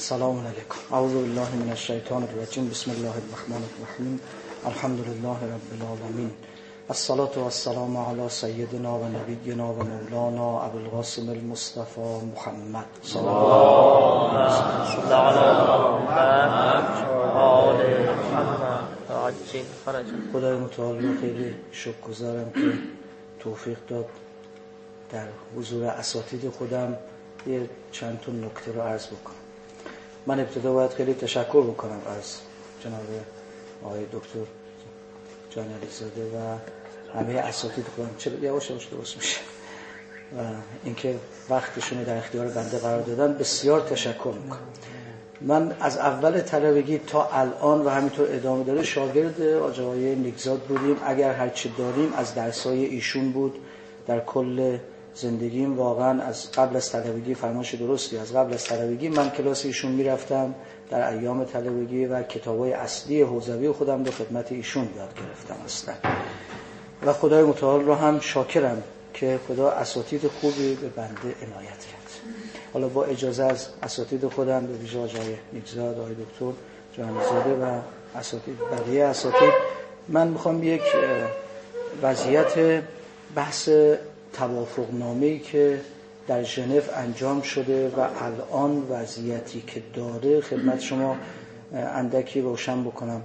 السلام علیکم. اعوذ بالله من الشیطان الرجیم. بسم الله الرحمن الرحیم. الحمد لله رب العالمین. الصلاة والسلام علی سیدنا و نبینا و مولانا ابوالقاسم المصطفى محمد صلی الله علیه و آله. خدای متعال رو خیلی شکرگزارم که توفیق داد در حضور اساتید خودم یه چند تا نکته رو عرض بکنم. من ابتدا باید خیلی تشکر بکنم از جناب آقای دکتر جان علیزاده و همه اساتید خودم. چرا یواش یواش درست میشه و اینکه وقتشون در اختیار بنده قرار دادن بسیار تشکر میکنم. من از اول طلبگی تا الان و همینطور ادامه داره شاگرد آقای نیکزاد بودیم. اگر هرچی داریم از درسای ایشون بود در کل زندگیم. واقعا از قبل از طلبگی فرمایش درستی، از قبل از طلبگی من کلاس ایشون میرفتم در ایام طلبگی و کتابای اصلی حوزوی خودم به خدمت ایشون یاد گرفتم اصلا. و خدای متعال رو هم شاکرم که خدا اساتید خوبی به بنده عنایت کرد. حالا با اجازه از اساتید خودم به ویژه آقای نیکزاد، آقای دکتر جانزاده و اساتید بقیه اساتید، من میخوام یک وضعیت بحث توافقنامه‌ای که در ژنو انجام شده و الان وضعیتی که داره خدمت شما اندکی روشن بکنم.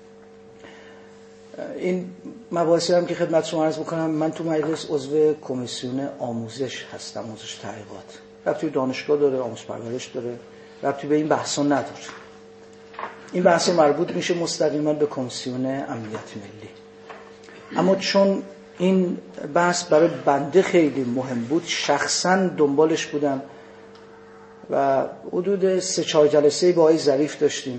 این مباحثی هم که خدمت شما عرض بکنم، من تو مجلس عضو کمیسیون آموزش هستم، آموزش تحقیقات. ربطی به دانشگاه داره، آموزش پرورش داره، ربطی به این بحثا نداره. این بحثا مربوط میشه مستقیما به کمیسیون امنیت ملی. اما چون این بحث برای بنده خیلی مهم بود، شخصا دنبالش بودم و حدود 3-4 جلسه با آقای ظریف داشتیم،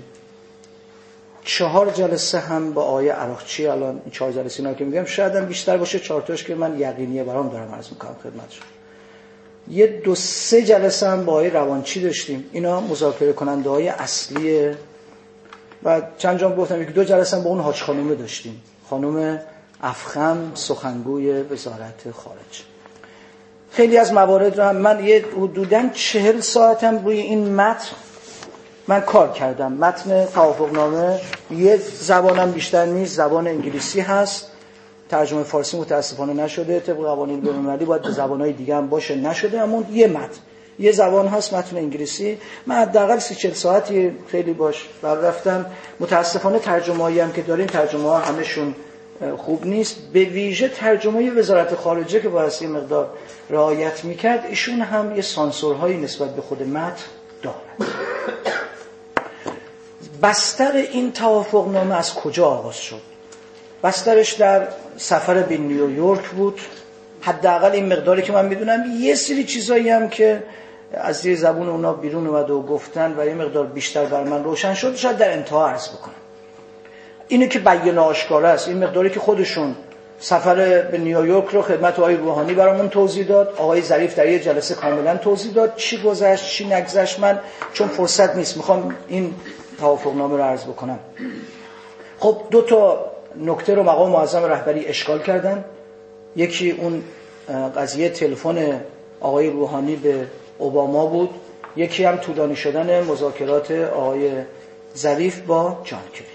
4 جلسه هم با آقای عراقچی. الان این 4 جلسه اینا که میگم شاید هم بیشتر باشه، 4 تاش که من یقینیه برام دارم عرض میکنم خدمتشون. یه 2-3 جلسه هم با آقای روانچی داشتیم. اینا مذاکره کننده های اصلیه و چند جا گفتم 1-2 جلسه هم با اون حاج خانومه داشتیم، خانم افخم، سخنگوی وزارت خارجه. خیلی از موارد رو هم من یه حدوداً 40 ساعتم روی این متن من کار کردم. متن توافقنامه یه زبانم بیشتر نیست، زبان انگلیسی هست، ترجمه فارسی متاسفانه نشده، طبق قوانین بین‌المللی باید به زبان‌های دیگه هم باشه، نشده. اما یه متن، یه زبان هست، متن انگلیسی. من حداقل 30-40 ساعتی خیلی باش رفتم. متاسفانه ترجمه‌ای هم که داریم ترجمه‌ها همشون خوب نیست، به ویژه ترجمه وزارت خارجه که باید یه مقدار رعایت میکرد، ایشون هم یه سانسورهایی نسبت به خود متن دارد. بستر این توافقنامه از کجا آغاز شد؟ بسترش در سفر به نیویورک بود. حداقل این مقداری که من میدونم. یه سری چیزایی هم که از زیر زبون اونا بیرون اومد و گفتن و یه مقدار بیشتر بر من روشن شد، شاید در انتها عرض بکنم. اینه که بیان آشکار است، این مقداری که خودشون سفر به نیویورک رو خدمت آقای روحانی برامون توضیح داد، آقای ظریف در یه جلسه کاملا توضیح داد، چی گذشت چی نگذشت. من چون فرصت نیست میخوام این توافقنامه رو عرض بکنم. خب 2 تا نکته رو مقام معظم رهبری اشکال کردن. یکی اون قضیه تلفن آقای روحانی به اوباما بود، یکی هم طولانی شدن مذاکرات آقای ظریف با جان کری.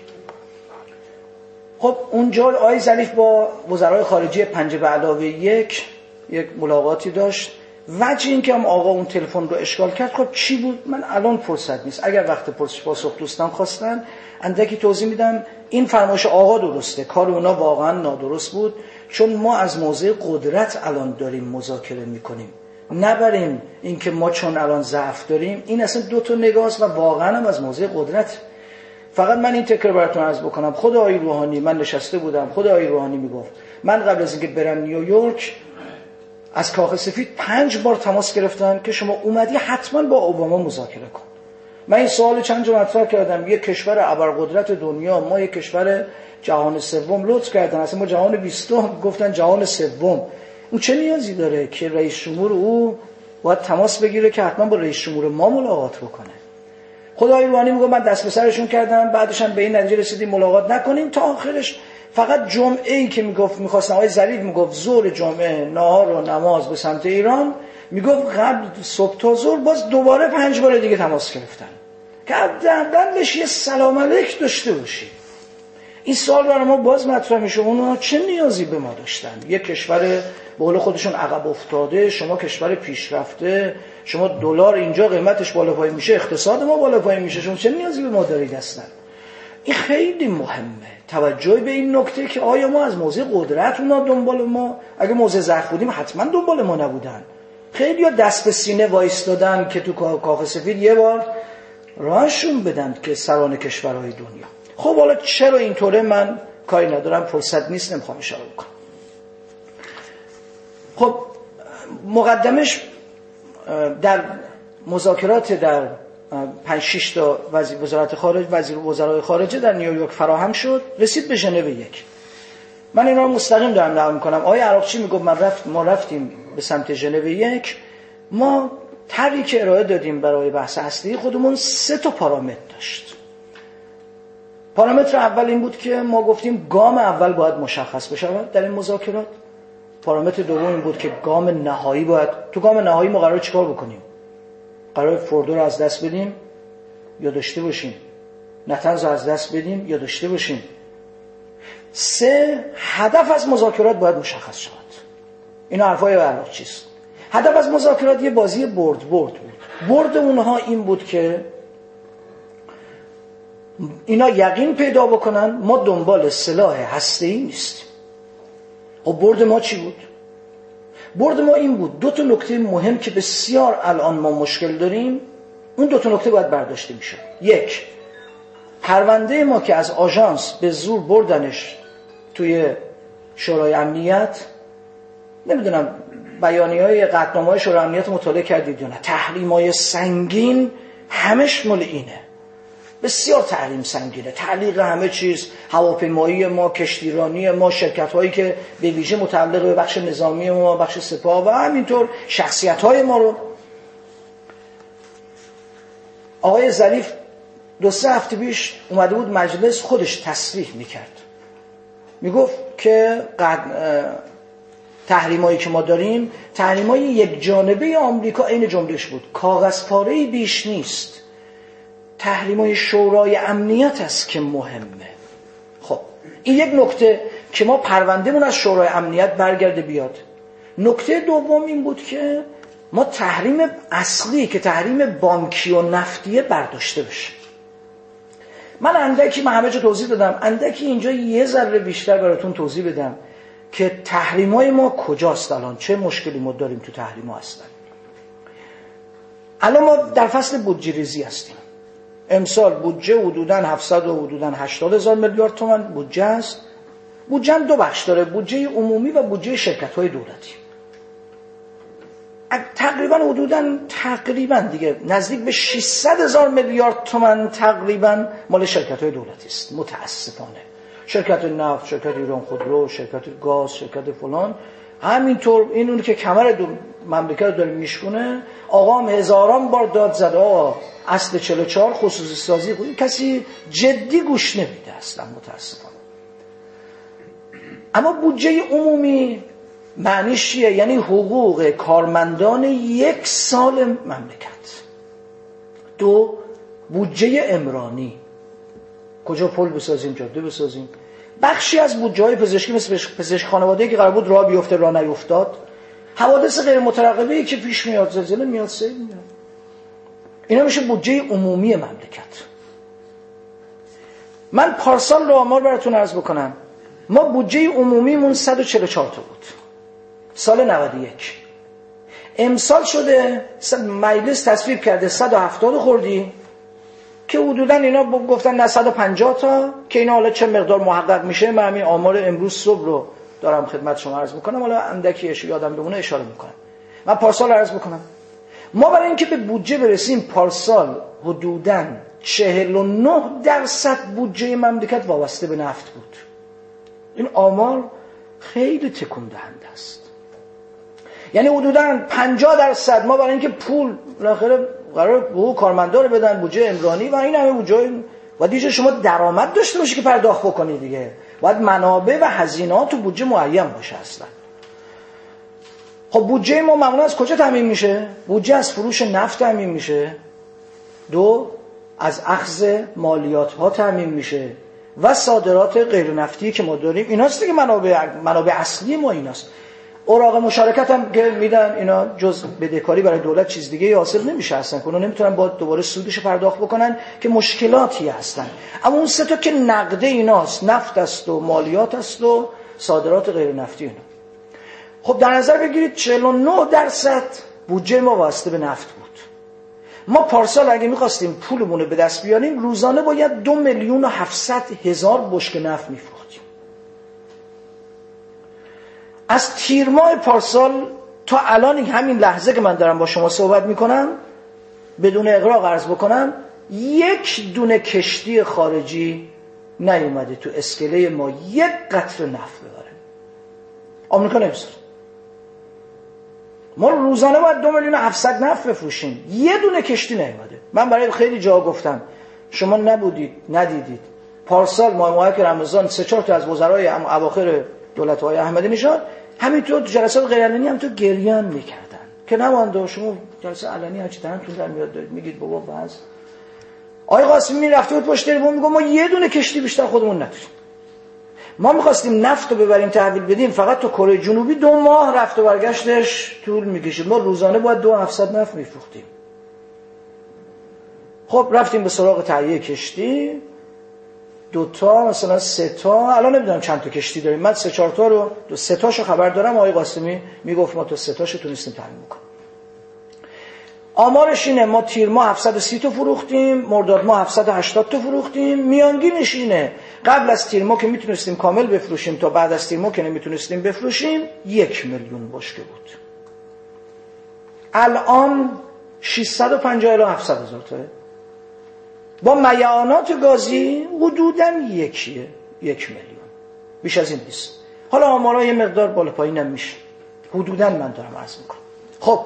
خب اونجا آقای ظریف با وزرای خارجه 5+1 یک ملاقاتی داشت. وجه این که هم آقا اون تلفن رو اشکال کرد، خب چی بود؟ من الان فرصت نیست. اگر وقت پرسش پاسخ دوستان خواستن اندکی توضیح میدم. این فرمایش آقا درسته، کار اونا واقعا نادرست بود، چون ما از موضع قدرت الان داریم مذاکره میکنیم، نبریم اینکه ما چون الان ضعف داریم. این اصلا 2 تا نگاهست و واقعا هم از موضع قدرت. فقط من این تکرار براتون عرض بکنم. خود آقای روحانی، من نشسته بودم، خود آقای روحانی میگفت من قبل از اینکه برم نیویورک از کاخ سفید 5 بار تماس گرفتن که شما اومدی حتما با اوباما مذاکره کن. من این سوال چند جا مطرح کردم. یک کشور ابرقدرت دنیا، ما یک کشور جهان سوم لطف کردن، اصلا ما جهان 20 گفتن جهان سوم. اون چه نیازی داره که رئیس جمهور او باید تماس بگیره که حتما با رئیس جمهور ما ملاقات بکنه؟ خدای روحانی میگه من دست به سرشون کردم، بعدش هم به این نتیجه رسیدیم ملاقات نکنیم. تا آخرش فقط جمعه‌ای که میخواستن آقای ظریف میگفت ظهر جمعه نهار و نماز به سمت ایران، میگفت قبل صبح تا ظهر باز دوباره 5 بار دیگه تماس گرفتن که حداقلش یه سلام علیک داشته باشیم. این سوال برای ما باز مطرح میشه، اونها چه نیازی به ما داشتن؟ یک کشور به قول خودشون عقب افتاده، شما کشور پیشرفته، شما دلار اینجا قیمتش بالا پایین میشه، اقتصاد ما بالا پایین میشه، شما چه نیازی به ما دارید اصلا؟ این خیلی مهمه، توجه به این نکته که آیا ما از موضع قدرت اونا دنبال ما، اگه موضع ضعف بودیم حتما دنبال ما نبودن. خیلی ها دست به سینه وایستادن که تو کاخ سفید یه بار راهشون بدن که سران کشورهای دنیا. خب حالا چرا اینطوره من کاری ندارم، فرصت نیست، نمیخوام اشاره بکنم. خب مقدمش در مذاکرات در 5-6 تا وزارت خارج، وزیر وزرای خارجه در نیویورک فراهم شد، رسید به ژنو 1. من اینا رو مستقیم دارم نقل می‌کنم. آقای عراقچی میگفت ما رفتیم به سمت ژنو 1، ما طرحی که ارائه دادیم برای بحث هسته‌ای خودمون 3 تا پارامتر داشت. پارامتر اول این بود که ما گفتیم گام اول باید مشخص بشود در این مذاکرات. پارامتر دوم این بود که گام نهایی تو گام نهایی ما قراره چیکار بکنیم؟ قراره فوردو رو از دست بدیم یا داشته باشیم؟ نتنز رو از دست بدیم یا داشته باشیم؟ 3 هدف از مذاکرات باید مشخص شود. این حرفای عراقچی است. هدف از مذاکرات یه بازی برد بود. برد اونها این بود که اینا یقین پیدا بکنن ما دنبال سلاح هسته‌ای نیستیم. خب برد ما چی بود؟ برد ما این بود 2 تا نکته مهم که بسیار الان ما مشکل داریم، اون 2 تا نکته باید برداشته میشه. 1، پرونده ما که از آژانس به زور بردنش توی شورای امنیت، نمیدونم بیانیه‌های قطعنامه‌های شورای امنیت مطالعه کردید یا نه، تحریم‌های سنگین همش مال اینه، بسیار تحریم سنگینه، تعلیق همه چیز، هواپیمایی ما، کشتیرانی ما، شرکت‌هایی که به ویژه متعلق به بخش نظامی ما، بخش سپاه و همینطور شخصیت‌های ما رو. آقای ظریف 2-3 هفته پیش اومده بود مجلس، خودش تصریح میکرد، میگفت که تحریمایی که ما داریم تحریمای یک جانبه آمریکا، این جملهش بود، کاغذ پاره‌ای بیش نیست، تحریمای شورای امنیت است که مهمه. خب این یک نکته که ما پروندهمون از شورای امنیت برگرده بیاد. نکته دوم این بود که ما تحریم اصلی که تحریم بانکی و نفتیه برداشته بشه. من همه جا توضیح دادم، اندکی اینجا یه ذره بیشتر براتون توضیح بدم که تحریمای ما کجاست الان، چه مشکلی ما داریم تو تحریما هستن. الان ما در فصل بودجه ریزی هستیم. امسال بودجه حدوداً 700 و حدوداً 80,000 میلیارد تومان بودجه است. بودجه هم 2 بخش داره، بودجه عمومی و بودجه شرکت‌های دولتی. تقریباً دیگه نزدیک به 600,000 میلیارد تومان تقریباً مال شرکت‌های دولتی است. متأسفانه شرکت نفت، شرکت ایران خودرو، شرکت گاز، شرکت فلان، همینطور این اون که کمر مملکت رو داره میشکنه. آقام هزاران بار داد زد آقا اصل 44 خصوصی سازی بود، کسی جدی گوش نمیده اصلا، متاسفانه. اما بودجه عمومی معنیش چیه؟ یعنی حقوق کارمندان 1 سال مملکت. 2، بودجه عمرانی، کجا پل بسازیم، جاده بسازیم. بخشی از بودجه‌های پزشکی مثل پزشک خانوادگی که قرار بود راه بیفته راه نیفتاد، حوادث غیر مترقبه‌ای که پیش میاد، زلزله میاد، سیل میاد، اینا میشه بودجه عمومی مملکت. من پارسال رو آمار براتون عرض بکنم، ما بودجه عمومیمون 144 تا بود سال 91. امسال شده مجلس تصویب کرده 170 خوردی که حدوداً اینا گفتن نه 150 تا که اینا حالا چه مقدار محقق میشه. من همین آمار امروز صبح رو دارم خدمت شما عرض میکنم، حالا اندکی یادم بمونه اشاره میکنم. من پارسال عرض میکنم ما برای اینکه به بودجه برسیم پارسال حدوداً 49% بودجه مملکت وابسته به نفت بود. این آمار خیلی تکون دهنده است. یعنی حدوداً 50% ما برای اینکه پول بالاخره قرار حقوق کارمندان رو بدن، بودجه عمرانی و این همه بودجه، و دیگه شما درآمد داشته باشی که پرداخت بکنی دیگه، باید منابع و هزینه‌ها تو بودجه معین باشه اصلا. خب بودجه ما معمولا از کجا تامین میشه؟ بودجه از فروش نفت تامین میشه. 2، از اخذ مالیات ها تامین میشه و صادرات غیر نفتی که ما داریم. ایناست دیگه منابع اصلی ما ایناست. اوراق مشارکت هم که میدن، اینا جز بدهکاری برای دولت چیز دیگه حاصل نمیشه اصلا. اونا نمیتونن با دوباره سودش پرداخت بکنن که مشکلاتی هستن. اما اون سه تا که نقده ایناست، نفت است و مالیات است و صادرات غیر نفتی اینا. خب در نظر بگیرید 49% بودجه ما واسطه به نفت بود. ما پارسال اگه می‌خواستیم پولمون رو به دست بیاریم روزانه باید 2,700,000 بشکه نفت می‌فروختیم. از تیر ماه پارسال تا الان همین لحظه که من دارم با شما صحبت می‌کنم، بدون اغراق عرض بکنم، یک دونه کشتی خارجی نیومده تو اسکله ما یک قطره نفت ببره. آمریکا نمی‌ذاره. ما روزانه باید 2,700,000 نفت بفروشیم. یه دونه کشتی نیومده. من برای خیلی جا گفتم، شما نبودید، ندیدید. پارسال ماه که رمضان 3-4 تا از وزرای اواخر دولت های احمدی نژاد همینطور تو جلسات غیر علنی هم تو گریان میکردن که نمانده شما جلسه علنی هرچی دهنتون در میاد دارید میگید بابا بس. آقای قاسمی رفته بود پشت تلفن میگه ما یه دونه کشتی بیشتر خودمون نداریم. ما می‌خواستیم نفت رو ببریم تحویل بدیم، فقط تو کره جنوبی 2 ماه رفت و برگشتش طول می‌کشید. ما روزانه باید 2,700 نفت می‌فروختیم. خب رفتیم به سراغ تهیه کشتی، 2 تا مثلا 3 تا، الان نمیدونم چند تا کشتی داریم. من 3-4 تا رو 3 تاشو خبر دارم. آقای قاسمی میگفت ما تا 3 تاشو تونستیم تامین کنیم. آمارش اینه ما تیر ماه 730 تا فروختیم، مرداد ماه 780 تا فروختیم. میانگینش اینه قبل از تیر ماه که میتونستیم کامل بفروشیم تا بعد از تیر ماه که نمیتونستیم بفروشیم 1,000,000 بشکه بود. الان 650,000 تا با میعانات گازی حدوداً 1,000,000. بیش از این نیست. حالا آمارا یه مقدار بالا پایینم میشه. حدوداً من دارم عرض میکنم. خب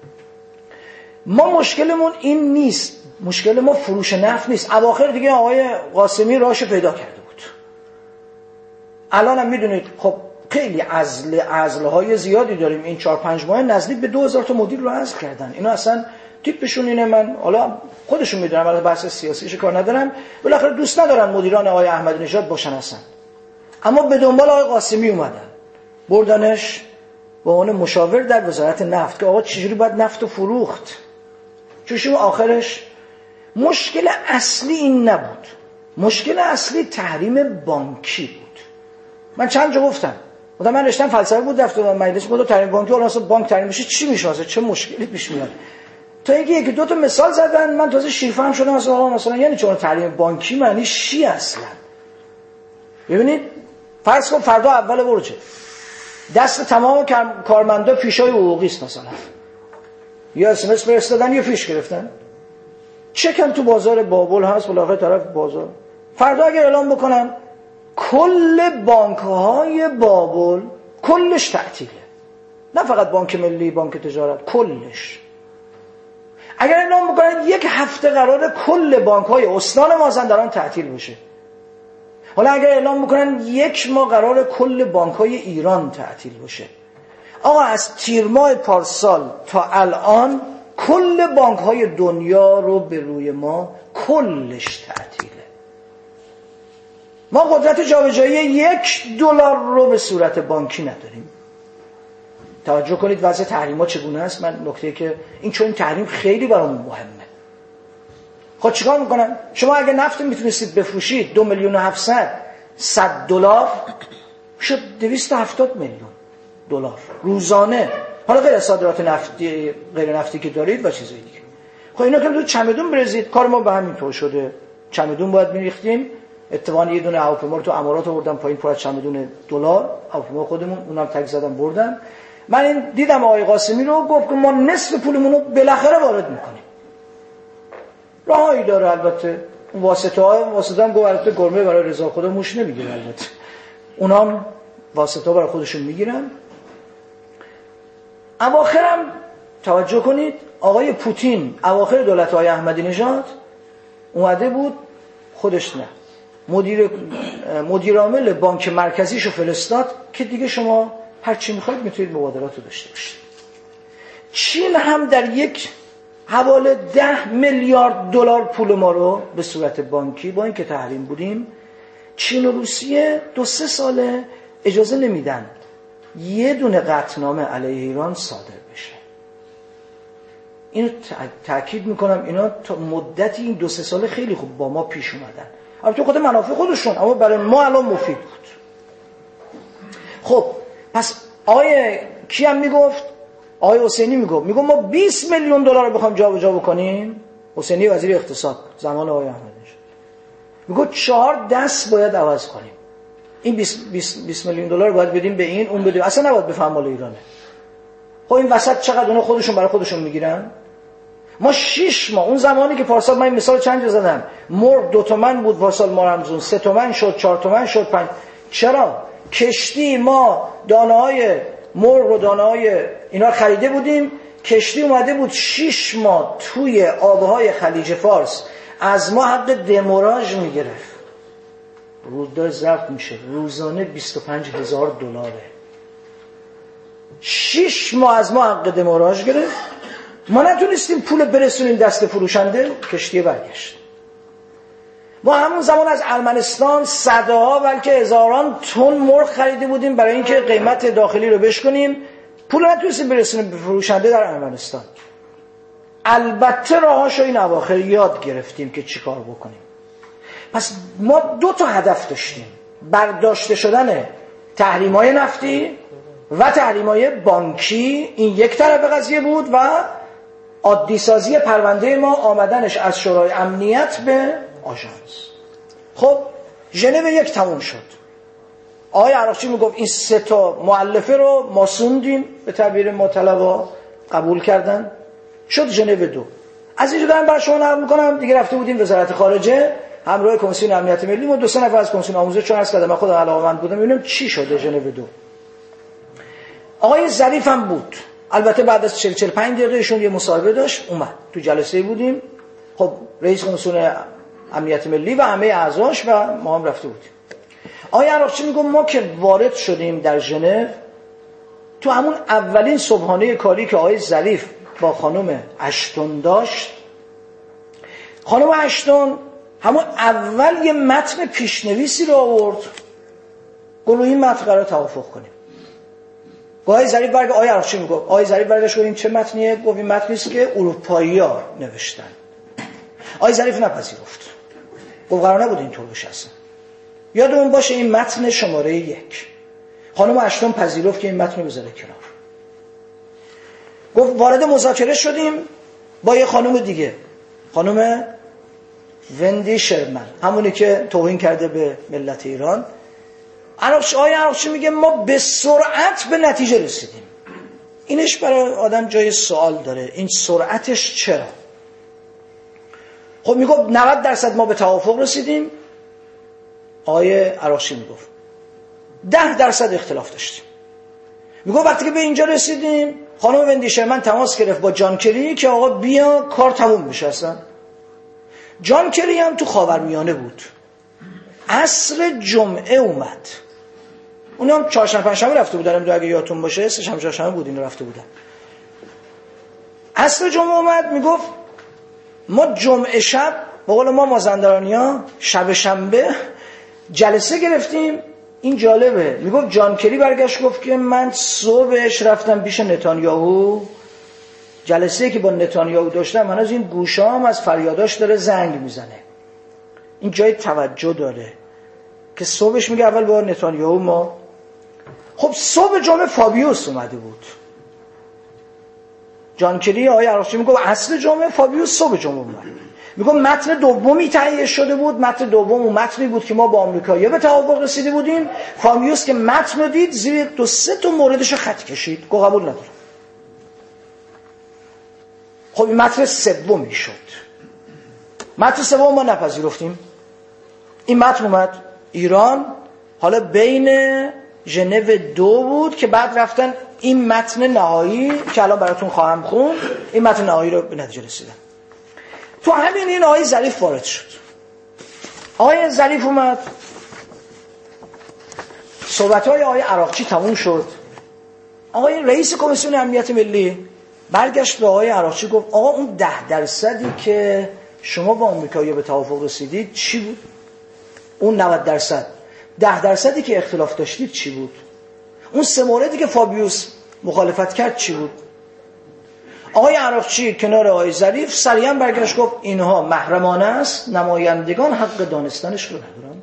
ما مشکلمون این نیست، مشکل ما فروش نفت نیست. اواخر دیگه آقای قاسمی راهشو پیدا کرده بود. الان هم میدونید خب خیلی عزلهای زیادی داریم. این 4-5 ماه نزدیک به 2,000 تا مدیر رو عزل کردن. اینا اصلا تیپشون اینه، من حالا خودشون میدونم، الان بحث سیاسیش کار ندارم، بالاخره دوست ندارن مدیران آقای احمدی نژاد باشن اصلا. اما به دنبال آقای قاسمی اومدن، بردنش به عنوان مشاور در وزارت نفت که آقا چجوری باید نفت رو فروخت. چون آخرش مشکل اصلی این نبود، مشکل اصلی تحریم بانکی بود. من چند جا گفتم من رشتم فلسفه بود، دفتر مجلس بود تحریم بانکی، حالا اصلا بانک تحریم میشه چی میشه، اصلا چه مشکلی پیش میاد. تا اینکه 1-2 تا مثال زدن من تازه شیرفهم شدم اصلا آقا مثلا یعنی چون تحریم بانکی معنی چی اصلا. ببینید فرض کن فردا اول برجه دست تمام کارمندا فیشای حقوقی است، مثلا یا اسمس فرستادن یا فیش گرفتن، چکم تو بازار بابل هست بالاخره طرف بازار. فردا اگر اعلام بکنن کل بانک‌های بابل کلش تعطیله، نه فقط بانک ملی، بانک تجارت، کلش. اگر اعلام بکنن 1 هفته قراره کل بانک‌های استان مازندران تعطیل بشه، حالا اگر اعلام بکنن 1 ماه قراره کل بانک‌های ایران تعطیل بشه. آقا از تیر ماه پارسال تا الان کل بانک‌های دنیا رو به روی ما کلش تعطیله. ما قدرت جابجایی $1 رو به صورت بانکی نداریم. توجه کنید وضع تحریم‌ها چگونه است. من نکته که این چون تحریم خیلی برامون مهمه. خب چیکار میکنن؟ شما اگه نفت میتونستید بفروشید 2,700,000 $100 شد $270,000,000 روزانه. حالا غیر صادرات نفتی غیر نفتی که دارید و چیزایی دیگه. خب اینا که تو چمدون بریزید، کار ما به همین طور شده. چمدون باید میریختیم. اتفاقا یه دونه هواپیما رو تو امارات آوردم پایین پر از چمدون دلار، هواپیما خودمون، اونم تگ زدم بردم. من این دیدم آقای قاسمی رو گفت که ما نصف پولمون رو بالاخره وارد میکنیم. راهی داره البته. اون واسطه هم گفت البته گرمه برای رضا خدا موش نمیگیره، البته اونام واسطه برای خودشون میگیرن. اواخرم توجه کنید آقای پوتین اواخر دولت آقای احمدی نژاد اومده بود، خودش نه، مدیر عامل بانک مرکزیشو فرستاد که دیگه شما هر چی میخواید میتونید مبادلات رو داشته باشید. چین هم در یک حواله 10 میلیارد دلار پول ما رو به صورت بانکی با اینکه تحریم بودیم، چین و روسیه 2-3 ساله اجازه نمیدن یه دونه قطعنامه علیه ایران صادر بشه. اینو تأکید میکنم، اینا تا مدتی این 2-3 ساله خیلی خوب با ما پیش اومدن، البته خود منافع خودشون، اما برای ما الان مفید بود. خب پس آیه کی هم میگفت؟ آیه حسینی میگفت ما 20 میلیون دلار رو بخوام جابجا بکنیم. حسینی وزیر اقتصاد زمان آیه احمدی‌نژاد میگفت 4 دست باید عوض کنیم. این 20 میلیون دلار باید بدیم به این، اون بدیم، اصلا نباید بفهم مال ایرانه. خب این وسط چقدر اونا خودشون برای خودشون میگیرن؟ ما 6 ماه، اون زمانی که پارسال من مثال چند جا زدم، مرغ 2 تومن بود پارسال، ما رمزون 3 تومن شد، 4 تومن شد، 5. چرا؟ کشتی ما دانه‌های مرغ و دانه‌های اینا خریده بودیم، کشتی اومده بود 6 ماه توی آبهای خلیج فارس از ما حق دموراژ میگرفت. روزدار ضبط میشه، روزانه 25,000 دلاره. 6 ماه از ما حق دموراژ گرفت، ما نتونستیم پول برسونیم دست فروشنده، کشتی برگشت. ما همون زمان از ارمنستان صدها بلکه هزاران تن مرغ خریده بودیم برای اینکه قیمت داخلی رو بشکنیم، پول نتونستیم برسونیم به فروشنده در ارمنستان. البته راهاشو این اواخر یاد گرفتیم که چیکار بکنیم. پس ما 2 تا هدف داشتیم: برداشته شدن تحریم‌های نفتی و تحریم‌های بانکی، این یک طرف قضیه بود، و عادی سازی پرونده ما، آمدنش از شورای امنیت به آژانس. خب ژنو 1 تموم شد. آقای عراقچی میگفت این 3 تا مؤلفه رو ما سوندیم، به تعبیر ما طلبا قبول کردن، شد ژنو 2. از اینجا دارم برای شما نقل میکنم. دیگه رفته بودیم وزارت خارجه همراه کمیسیون امنیت ملی، ما 2-3 نفر از کمیسیون آموزش چون عرض کردم من خودم علاقه‌مند بودم ببینم چی شده ژنو 2. آقای ظریف هم بود، البته بعد از 40-45 دقیقه ایشون یه مصاحبه داشت، اومد تو جلسه بودیم. خب رئیس کمیسیون امنیت ملی و همه اعضاش و ما هم رفته بودیم. آقای عراقچی میگه ما که وارد شدیم در ژنو، تو همون اولین صبحانه کاری که آقای ظریف با خانم اشتون داشت، خانم اشتون همون اول یه متن پیشنویسی رو آورد، گفت این متن قرار توافق کنیم. آقای ظریف برگشت، آقای عراقچی میگه آقای ظریف برگشت گفت این چه متنیه؟ گفت این متنی است که اروپایی‌ها نوشتن. آقای ظریف نپذیرفت، گفت قرار نبود اینطور بشه اصلا. یادمون باشه این متن شماره 1. خانم اشتون پذیرفت که این متن رو بذاره کنار. گفت وارد مذاکره شدیم با یه خانم دیگه، خانم وندی شرمن، همونی که توهین کرده به ملت ایران. آقای عراقچی میگه ما به سرعت به نتیجه رسیدیم. اینش برای آدم جای سوال داره، این سرعتش چرا؟ خب میگه 90% ما به توافق رسیدیم. آقای عراقچی میگفت 10% اختلاف داشتیم. میگه وقتی که به اینجا رسیدیم خانم وندی شرمن تماس گرفت با جان کری که آقا بیا کار تموم بشه. اصلا جان کری هم تو خاورمیانه بود، عصر جمعه اومد. اونم هم چهارشنبه پنجشنبه رفته بودن، نمیدونم اگه یادتون باشه، سه شنبه چهارشنبه بود این رفته بودن. عصر جمعه اومد، میگفت ما جمعه شب به قول ما مازندرانی‌ها شب شنبه جلسه گرفتیم. این جالبه، میگفت جان کری برگشت گفت که من صبحش رفتم پیش نتانیاهو، جلسه‌ای که با نتانیاهو داشتم من از این گوشام از فریاداش داره زنگ میزنه. این جای توجه داره که صبحش میگه اول با نتانیاهو ما. خب صبح جمعه فابیوس اومده بود، جان کری آقای عراقچی میگه اصل جمعه، فابیوس صبح جمعه اومد. میگه متن دومی تهیه شده بود، متن دوم اون متنی بود که ما با آمریکایی‌ها به توافق رسیده بودیم. فابیوس که متن رو دید زیر 2-3 تا موردش خط کشید، گفت قبول ندارم. خب این متن سومی شد. متن سوم ما نپذیرفتیم. این متن اومد ایران، حالا بین ژنو 2 بود که بعد رفتن این متن نهایی که الان براتون خواهم خوند، این متن نهایی رو به نتیجه رسیدن. تو همین این آقای ظریف وارد شد. آقای ظریف اومد، صحبت‌های آقای عراقچی تموم شد. آقای رئیس کمیسیون امنیت ملی برگشت به آقای عراقچی گفت آقا اون 10% که شما با آمریکایی‌ها به توافق رسیدید چی بود؟ اون 90%. 10% که اختلاف داشتید چی بود؟ اون 3 موردی که فابیوس مخالفت کرد چی بود؟ آقای عراقچی کنار آقای ظریف سریعا برگشت گفت اینها محرمانه است، نمایندگان حق دانستنش رو ندارن.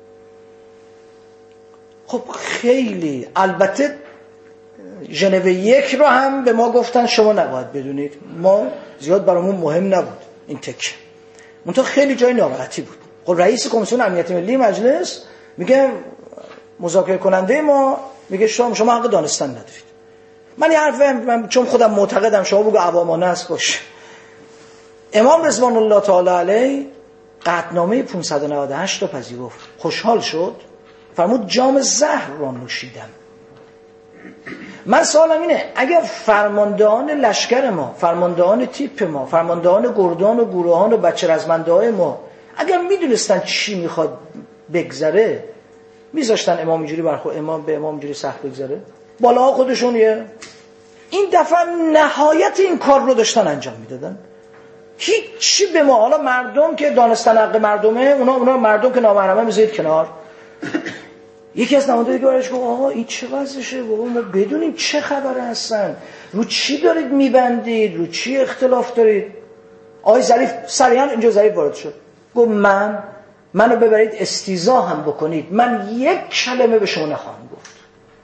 خب خیلی، البته ژنو 1 رو هم به ما گفتن شما نباید بدونید، ما زیاد برامون مهم نبود این تکه، منتها خیلی جای ناراحتی بود. خب رئیس کمیسیون امنیت ملی مجلس میگه مذاکره کننده ما میگه شما حق دانستن ندارید. من یه حرفم چون خودم معتقدم شما بگو عوامانه است باشه. امام رضوان الله تعالی علیه قطعنامه 598 رو پذیرفت، خوشحال شد، فرمود جام زهر را نوشیدم. من سوالم اینه اگر فرماندهان لشکر ما، فرماندهان تیپ ما، فرماندهان گردان و گروهان و بچه رزمنده‌های ما اگر میدونستن چی میخواد بگذره میذاشتن امام اینجوری امام به امام اینجوری سخت بگذره؟ بالا خودشونیه. این دفعه نهایت این کار رو داشتن انجام میدادن. هیچی به ما، حالا مردم که دانستن حق مردمه، اونا مردم که نامحرمه میذارید کنار. یکی از نماینده دیگه برایش گفت آقا این چه وضعشه بابا، ما بدونیم چه خبره هستن، رو چی دارید میبندید، رو چی اختلاف دارید. آقای ظریف سریعا اینجا ظریف وارد شد گفت منو ببرید استیضاح هم بکنید، من یک کلمه به شما نخواهم گفت.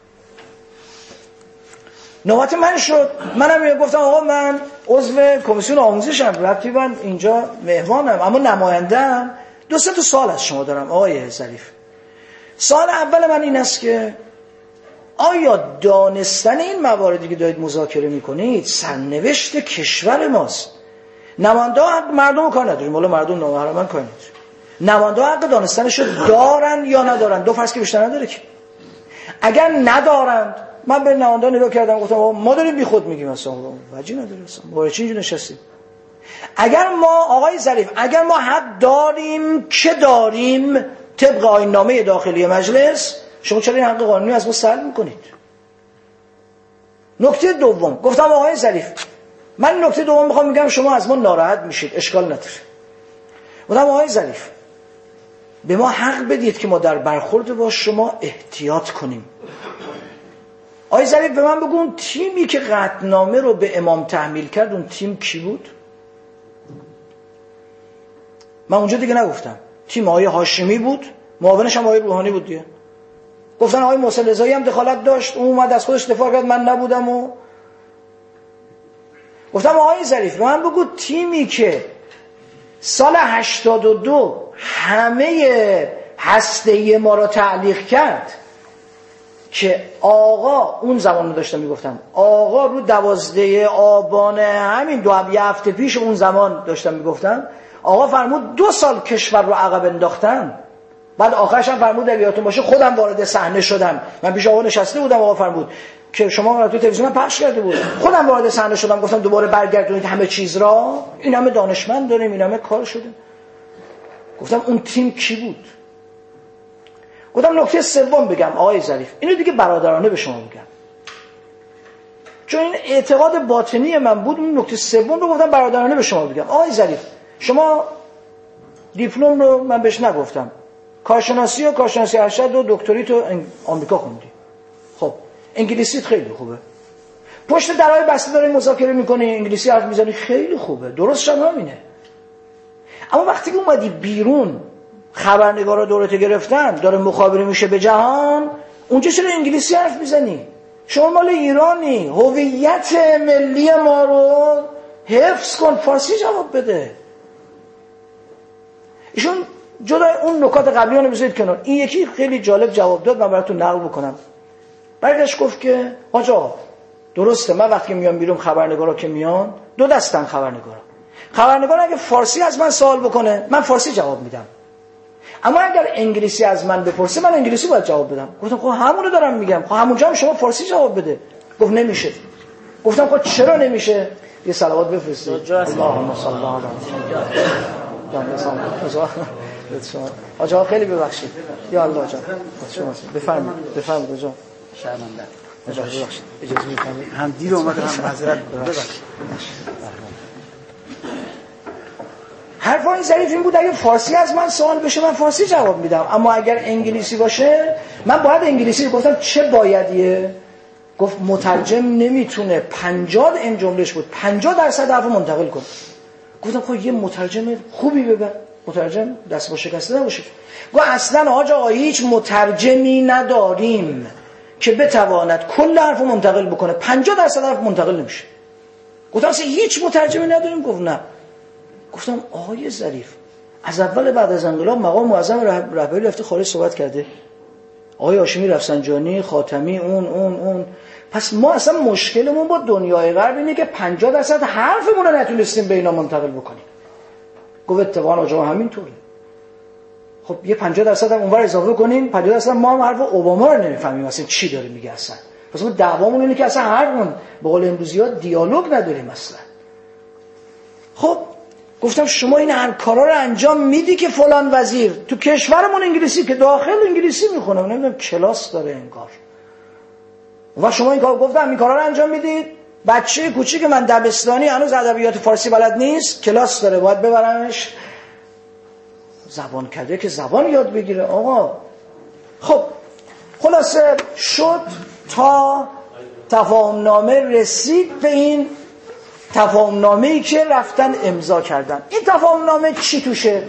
نوبت من شد، منم گفتم آقا من عضو کمیسیون آموزشم، ربطی من اینجا مهمانم اما نماینده‌ام، 2-3 تا سوال از شما دارم آقای ظریف. سوال اول من این است که آیا دانستن این مواردی که دارید مذاکره میکنید سرنوشت کشور ماست؟ نماینده حق مردم رو کار نداریم، ولی مردم نامحرمان کار نداریم. نماینده حق دانستنشو دارن یا ندارن؟ 2 فصل که بیشتر نداره که. اگر ندارند، من به نماینده نگاه کردم گفتم ما داریم بی خود میگیم اصلا وجی نداره اصلا، برای چی اینجا نشستیم؟ اگر ما آقای ظریف اگر ما حق داریم که داریم طبق آیین‌نامه داخلی مجلس، شما چرا این حق قانونی از ما سلب میکنید؟ نکته دوم گفتم آقای ظریف من نکته دوم میخوام بگم شما از ما ناراحت میشید، اشکال نداره. گفتم آقای ظریف به ما حق بدید که ما در برخورد با شما احتیاط کنیم. آقای ظریف به من بگو اون تیمی که قطعنامه رو به امام تحمیل کرد اون تیم کی بود؟ من اونجا دیگه نگفتم. تیم آقای هاشمی بود، معاونش هم آقای روحانی بود دیگه. گفتن آقای محسن رضایی هم دخالت داشت، اون اومد از خودش دفاع کرد من نبودم. و گفتم آقای ظریف به من بگو تیمی که سال 82 همه هسته ما را تعلیق کرد که آقا اون زمان رو داشتم میگفتم آقا رو 12 آبان همین 2 هفته پیش اون زمان داشتم میگفتم آقا فرمود 2 سال کشور رو عقب انداختن. بعد آخرش هم فرمود اگه یادتون باشه خودم وارد صحنه شدم، من پیش آقا نشسته بودم، آقا فرمود که شما رو تو تلویزیون پخش کرده بود، خودم وارد صحنه شدم گفتم دوباره برگردونید همه چیز را، این همه دانشمند داریم، این همه کار شده. گفتم اون تیم کی بود؟ گفتم نکته سوم بگم آقای ظریف، اینو دیگه برادرانه به شما بگم چون این اعتقاد باطنی من بود، اون نکته سوم رو گفتم برادرانه به شما بگم. آقای ظریف شما دیپلم رو من بهش نگفتم، کارشناسی و کارشناسی ارشد و دکتری تو آمریکا خوندی، خب انگلیسیت خیلی خوبه، پشت درهای بسته داری مذاکره میکنی انگلیسی حرف میزنی خیلی خوبه، درستش هم همینه. اما وقتی که اومدی بیرون خبرنگارا دورت گرفتن داره مخابره میشه به جهان، اونجا چرا انگلیسی حرف میزنی؟ شما مال ایرانی، هویت ملی ما رو حفظ کن، فارسی جواب بده. ایشون جدای اون نکات قبلی رو بذارید کنار، این یکی خیلی جالب جواب داد، من براتون نقل بکنم. برگشت گفت که آقا درسته من وقتی میام بیرون خبرنگارا که میان 2 دستن خبرنگار اگه فارسی از من سوال بکنه من فارسی جواب میدم، اما اگر انگلیسی از من بپرسه من انگلیسی باید جواب بدم. گفتم خب همونو دارم میگم، خب همونجا هم شما فارسی جواب بده. گفت نمیشه. گفتم خب چرا نمیشه؟ یه صلوات بفرستید. اللهم صل علی آجا خیلی ببخشید یا الله جان. بفرمایید آجا. شرمنده. اجازه می‌فرمایید هم دیر اومده هم معذرت ببخشید. حرفای ظریف این بود اگه فارسی از من سوال بشه من فارسی جواب میدم، اما اگر انگلیسی باشه من باید انگلیسی. گفتم چه بایدیه؟ گفت مترجم نمیتونه 50 این جملهش بود 50% حرف منتقل کنه. گفتم خب یه مترجم خوبی ببر، مترجم دست با شکسته نباشه. گفت اصلا حاج آقا هیچ مترجمی نداریم که بتواند کل حرف منتقل بکنه، 50% حرف منتقل نمیشه. گفتم اصلا هیچ مترجمی نداریم؟ گفت نه. گفتم آقای ظریف از اول بعد از انقلاب مقام معظم رهبری رفته خارج صحبت کرده، آقای هاشمی رفسنجانی، خاتمی، اون. پس ما اصلا مشکلمون با دنیای غرب اینه که 50% حرفمون رو نتونستیم به اینا منتقل بکنیم. گفت اتفاقا آجا همینطوره. خب یه 50% هم اونور اضافه کنیم، 50% ما هم حرف اوباما رو نمیفهمیم اصلا چی داره میگه اصلا. پس ما دعوامون اینه که اصلا حرفمون به قول امروزی‌ها دیالوگ نداریم اصلا. خب گفتم شما این هر کارا رو انجام میدی که فلان وزیر تو کشورمون انگلیسی که داخل انگلیسی میخونه، نمیدونم کلاس داره انگار، و شما این کار گفتم این کارا رو انجام میدید. بچه کوچیک من دبستانی هنوز ادبیات فارسی بلد نیست، کلاس داره باید ببرمش زبان کده که زبان یاد بگیره آقا. خب خلاصه شد تا تفاهم نامه رسید به این تفاهم نامه‌ای که رفتن امضا کردن. این تفاهم نامه چی توشه؟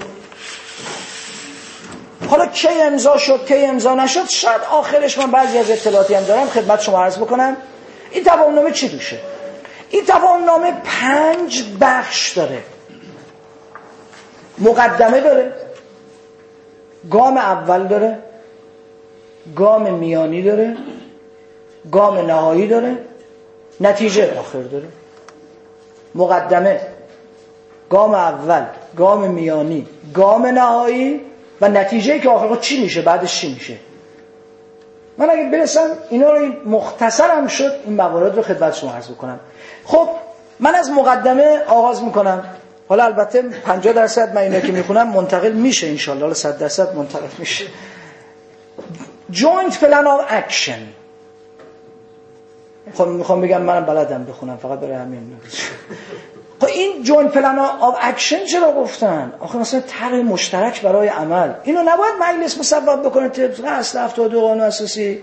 حالا کی امضا شد کی امضا نشد شاید آخرش من بعضی از اطلاعاتی هم دارم خدمت شما عرض بکنم. این تفاهم نامه چی توشه؟ این تفاهم نامه 5 بخش داره. مقدمه داره، گام اول داره، گام میانی داره، گام نهایی داره، نتیجه آخر داره. مقدمه، گام اول، گام میانی، گام نهایی و نتیجه که آخر چی میشه، بعدش چی میشه. من اگه برسم اینا رو مختصرم شد این موارد رو خدمت شما عرض بکنم. خب من از مقدمه آغاز میکنم. حالا البته 50% من اینا که میخونم منتقل میشه ان شاء الله، 100% منتقل میشه. Joint Plan of Action. خب میخوام بگم منم بلدم بخونم فقط برای همین. خب این Joint Plan of Action چرا گفتن؟ آخه مثلا طرح مشترک برای عمل. اینو نباید مجلس مصوب بکنه طبق اصل 72 قانون اساسی.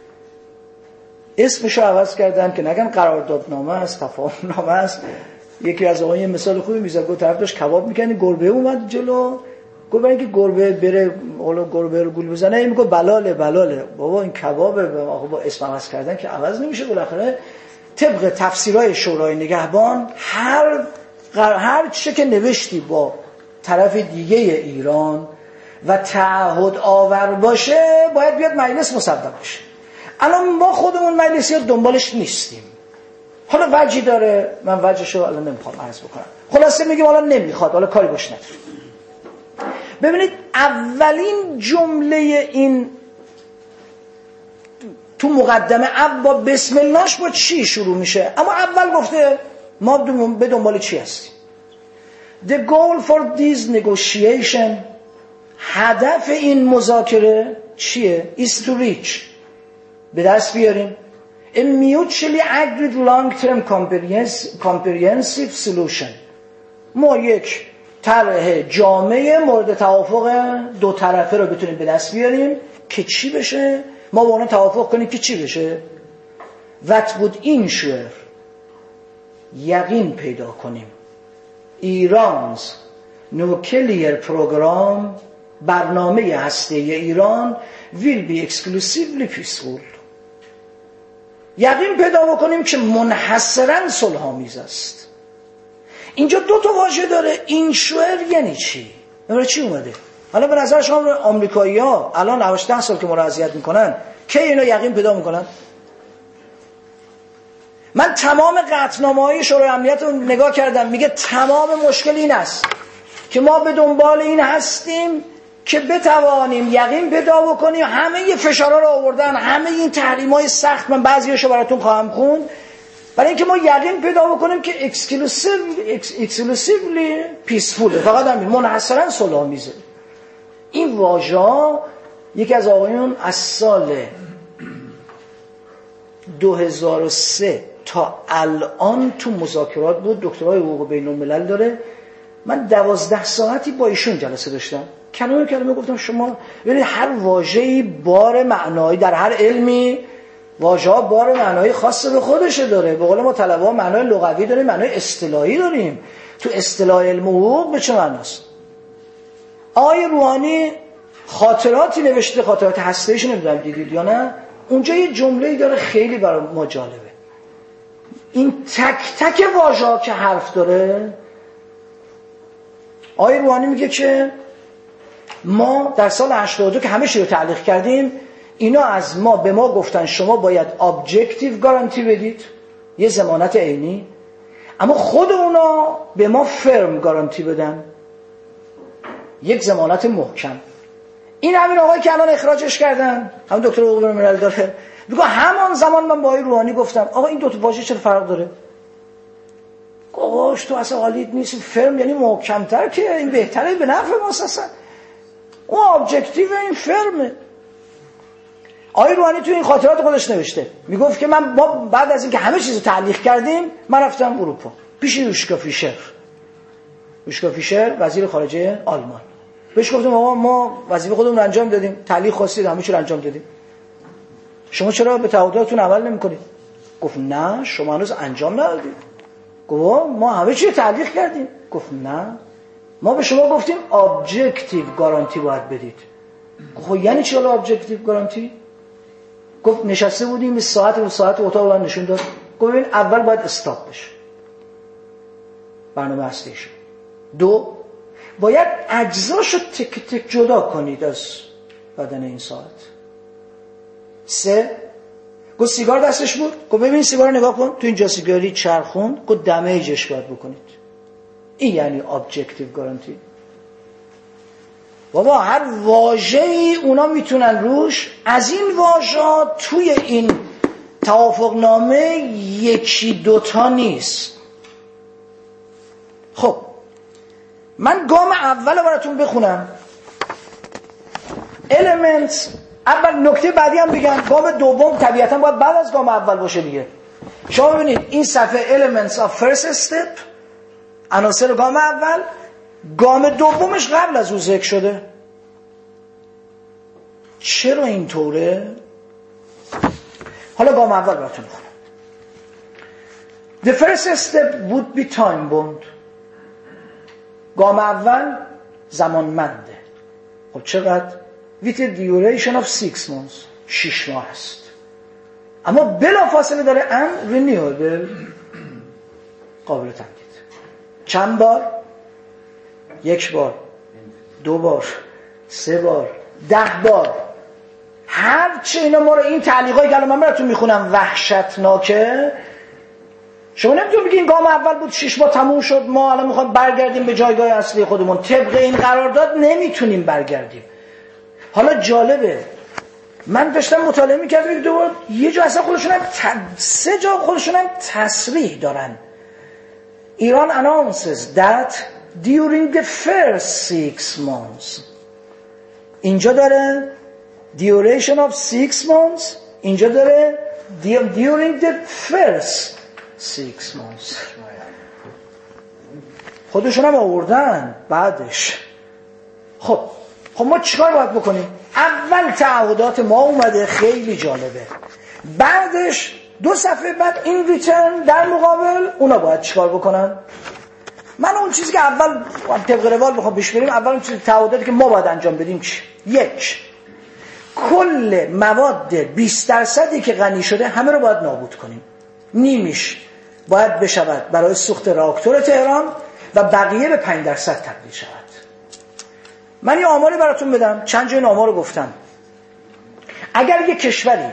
اسمشو عوض کردن که نگن قراردادنامه است، تفاهم نامه است. یکی از آقایون مثال خوبی میزد، گفت طرف داشت کباب میکنه، گربه اومد جلو، گفت برای اینکه گربه بره حالا گربه رو گول بزنه، این میگه بلاله بابا این کبابه، آقا با اسم عوض کردن که عوض نمیشه. بالاخره طبق تفسیرهای شورای نگهبان هر چه که نوشتی با طرف دیگه ایران و تعهد آور باشه باید بیاد مجلس مصوب بشه. الان ما خودمون مجلسی دنبالش نیستیم. حالا وجهی داره، من وجهشو الان نمیخوام عرض بکنم. خلاصه میگیم حالا نمیخواد، حالا کاری باش نداره. ببینید اولین جمله این تو مقدمه با بسم اللهش با چی شروع میشه؟ اما اول گفته ما به دنبال چی هستیم. The goal for this negotiation، هدف این مذاکره چیه؟ is to reach، به دست بیاریم a mutually agreed long-term comprehensive solution. ما یک طرح جامع مورد توافق دو طرفه رو بتونیم به دست بیاریم که چی بشه؟ ما با اونها توافق کنیم که چی بشه؟ That would ensure، یقین پیدا کنیم، ایران's nuclear program، برنامه هسته ایران will be exclusively peaceful، یقین پیدا بکنیم که منحصراً صلح‌آمیز است. اینجا دو تا واژه داره. اینشور یعنی چی؟ برای چی اومده؟ حالا به نظر شما آمریکایی‌ها الان 8 سال که ما رو اذیت میکنن کی اینا یقین پیدا میکنن؟ من تمام قطعنامه‌های شورای امنیت رو نگاه کردم، میگه تمام مشکل این است که ما به دنبال این هستیم که بتوانیم یقین پیدا بکنیم. همه فشارها رو آوردن، همه این تحریم‌های سخت، من بعضیاشو براتون خواهم خوند، برای اینکه ما یقین پیدا بکنیم که exclusively peaceful، فقط همین، منحصراً صلح‌آمیزه. این واژه یکی از آقایون از سال 2003 تا الان تو مذاکرات بود، دکترای حقوق بین الملل داره. من 12 ساعتی با ایشون جلسه داشتم، کلمه کلمه گفتم شما ببینید هر واژه‌ای بار معنایی، در هر علمی واژه‌ها بار معنایی خاص به خودش داره. به قول ما طلبه‌ها معنای لغوی داریم، معنای اصطلاحی داریم. تو اصطلاح علم حقوق به چه معناست؟ آقای روحانی خاطراتی نوشته، خاطرات هسته‌ایش نمیدونم دیدید یا نه، اونجا یه جمله‌ای داره خیلی برای ما جالبه. این تک تک واژه‌ها که حرف داره، آقای روحانی میگه که ما در سال 82 که همه چی رو تعلیق کردیم، اینا از ما به ما گفتن شما باید ابجکتیو گارانتی بدید، یه ضمانت عینی، اما خود اونا به ما فرم گارانتی بدن، یک ضمانت محکم. این همین آقایی که الان اخراجش کردن، همون دکتر حقوق بین الملل داره، میگه همان زمان من با آقای روحانی گفتم آقا این دو تا واژه چه فرق داره؟ آقاش تو اصلا حالیت نیست، فرم یعنی محکم‌تر، که این بهتره، به نفع ماست اصلا. اون ابجکتیو، این فرمه. آقای روحانی تو این خاطرات خودش نوشته، میگفت که ما بعد از اینکه همه چیزو تعلیق کردیم، من رفتم اروپا پیش یوشکا فیشر وزیر خارجه آلمان. بهش گفتم آقا ما وظیفه خودمون رو انجام دادیم، تعلیق خواستید، همه چی رو انجام دادیم، شما چرا به تعهداتتون عمل نمی‌کنید؟ گفت نه شما هنوز انجام ندادید. گفت ما همه چی رو تعلیق کردیم. گفت نه ما به شما گفتیم ابجکتیو گارانتی باید بدید. گفت یعنی چی ابجکتیو گارانتی؟ گفت نشسته بودیم ساعت اتاق رو نشون داد. گفت ببین اول باید استاپ بشه برنامه هستیش، 2 باید اجزاشو تک تک جدا کنید از بدن این ساعت، 3 گفت سیگار دستش بود، گفت ببین سیگار رو نگاه کن، تو اینجا سیگاری چرخوند، گفت دمیجش باید بکنید. این یعنی ابجکتیو گارانتی. بابا هر واژه‌ای اونا میتونن روش، از این واژه‌ها توی این توافقنامه یکی دوتا نیست. خب من گام اول براتون بخونم. elements اول، نکته بعدی هم بگم، گام دوم طبیعتا باید بعد از گام اول باشه دیگه. شما ببینید این صفحه elements of first step، عناصر گام اول، گام دومش قبل از او ذکر شده. چرا اینطوره؟ حالا گام اول براتون بخونم. The first step would be time bound. گام اول زمانمنده. خب چقدر؟ with a duration of 6 months. 6 ماه است. اما بلا فاصله داره and renewable، قابل تمدید. چند بار؟ 1 بار، 2 بار، 3 بار، 10 بار. هرچه اینا ما رو این تعلیقایی که الان من براتون میخونم وحشتناکه. شما نمیتونید بگین گام اول بود 6 ماه تموم شد، ما الان میخوایم برگردیم به جایگاه اصلی خودمون. طبق این قرارداد نمیتونیم برگردیم. حالا جالبه، من داشتم مطالعه میکردم دوباره یه جا اصلا خودشون هم 3 جا خودشون هم تصریح دارن. Iran announces that during the first 6 months. اینجا داره duration of 6 months، اینجا داره during the first 6 months. خودشون هم آوردن بعدش. خب ما چیکار باید بکنیم؟ اول تعهدات ما اومده، خیلی جالبه. بعدش 2 صفحه بعد این ریترن در مقابل اونا باید چیکار بکنن؟ من اون چیزی که اول طبق روال بخوام پیش بریم، اول اون چیز تعهداتی که ما باید انجام بدیم چی؟ 1 کل مواد 20% که غنی شده همه رو باید نابود کنیم. نیمیش باید بشود برای سوخت راکتور تهران و بقیه به 5% تبدیل شود. من یه آماری براتون بدم، چند جای این آمار رو گفتم. اگر یه کشوری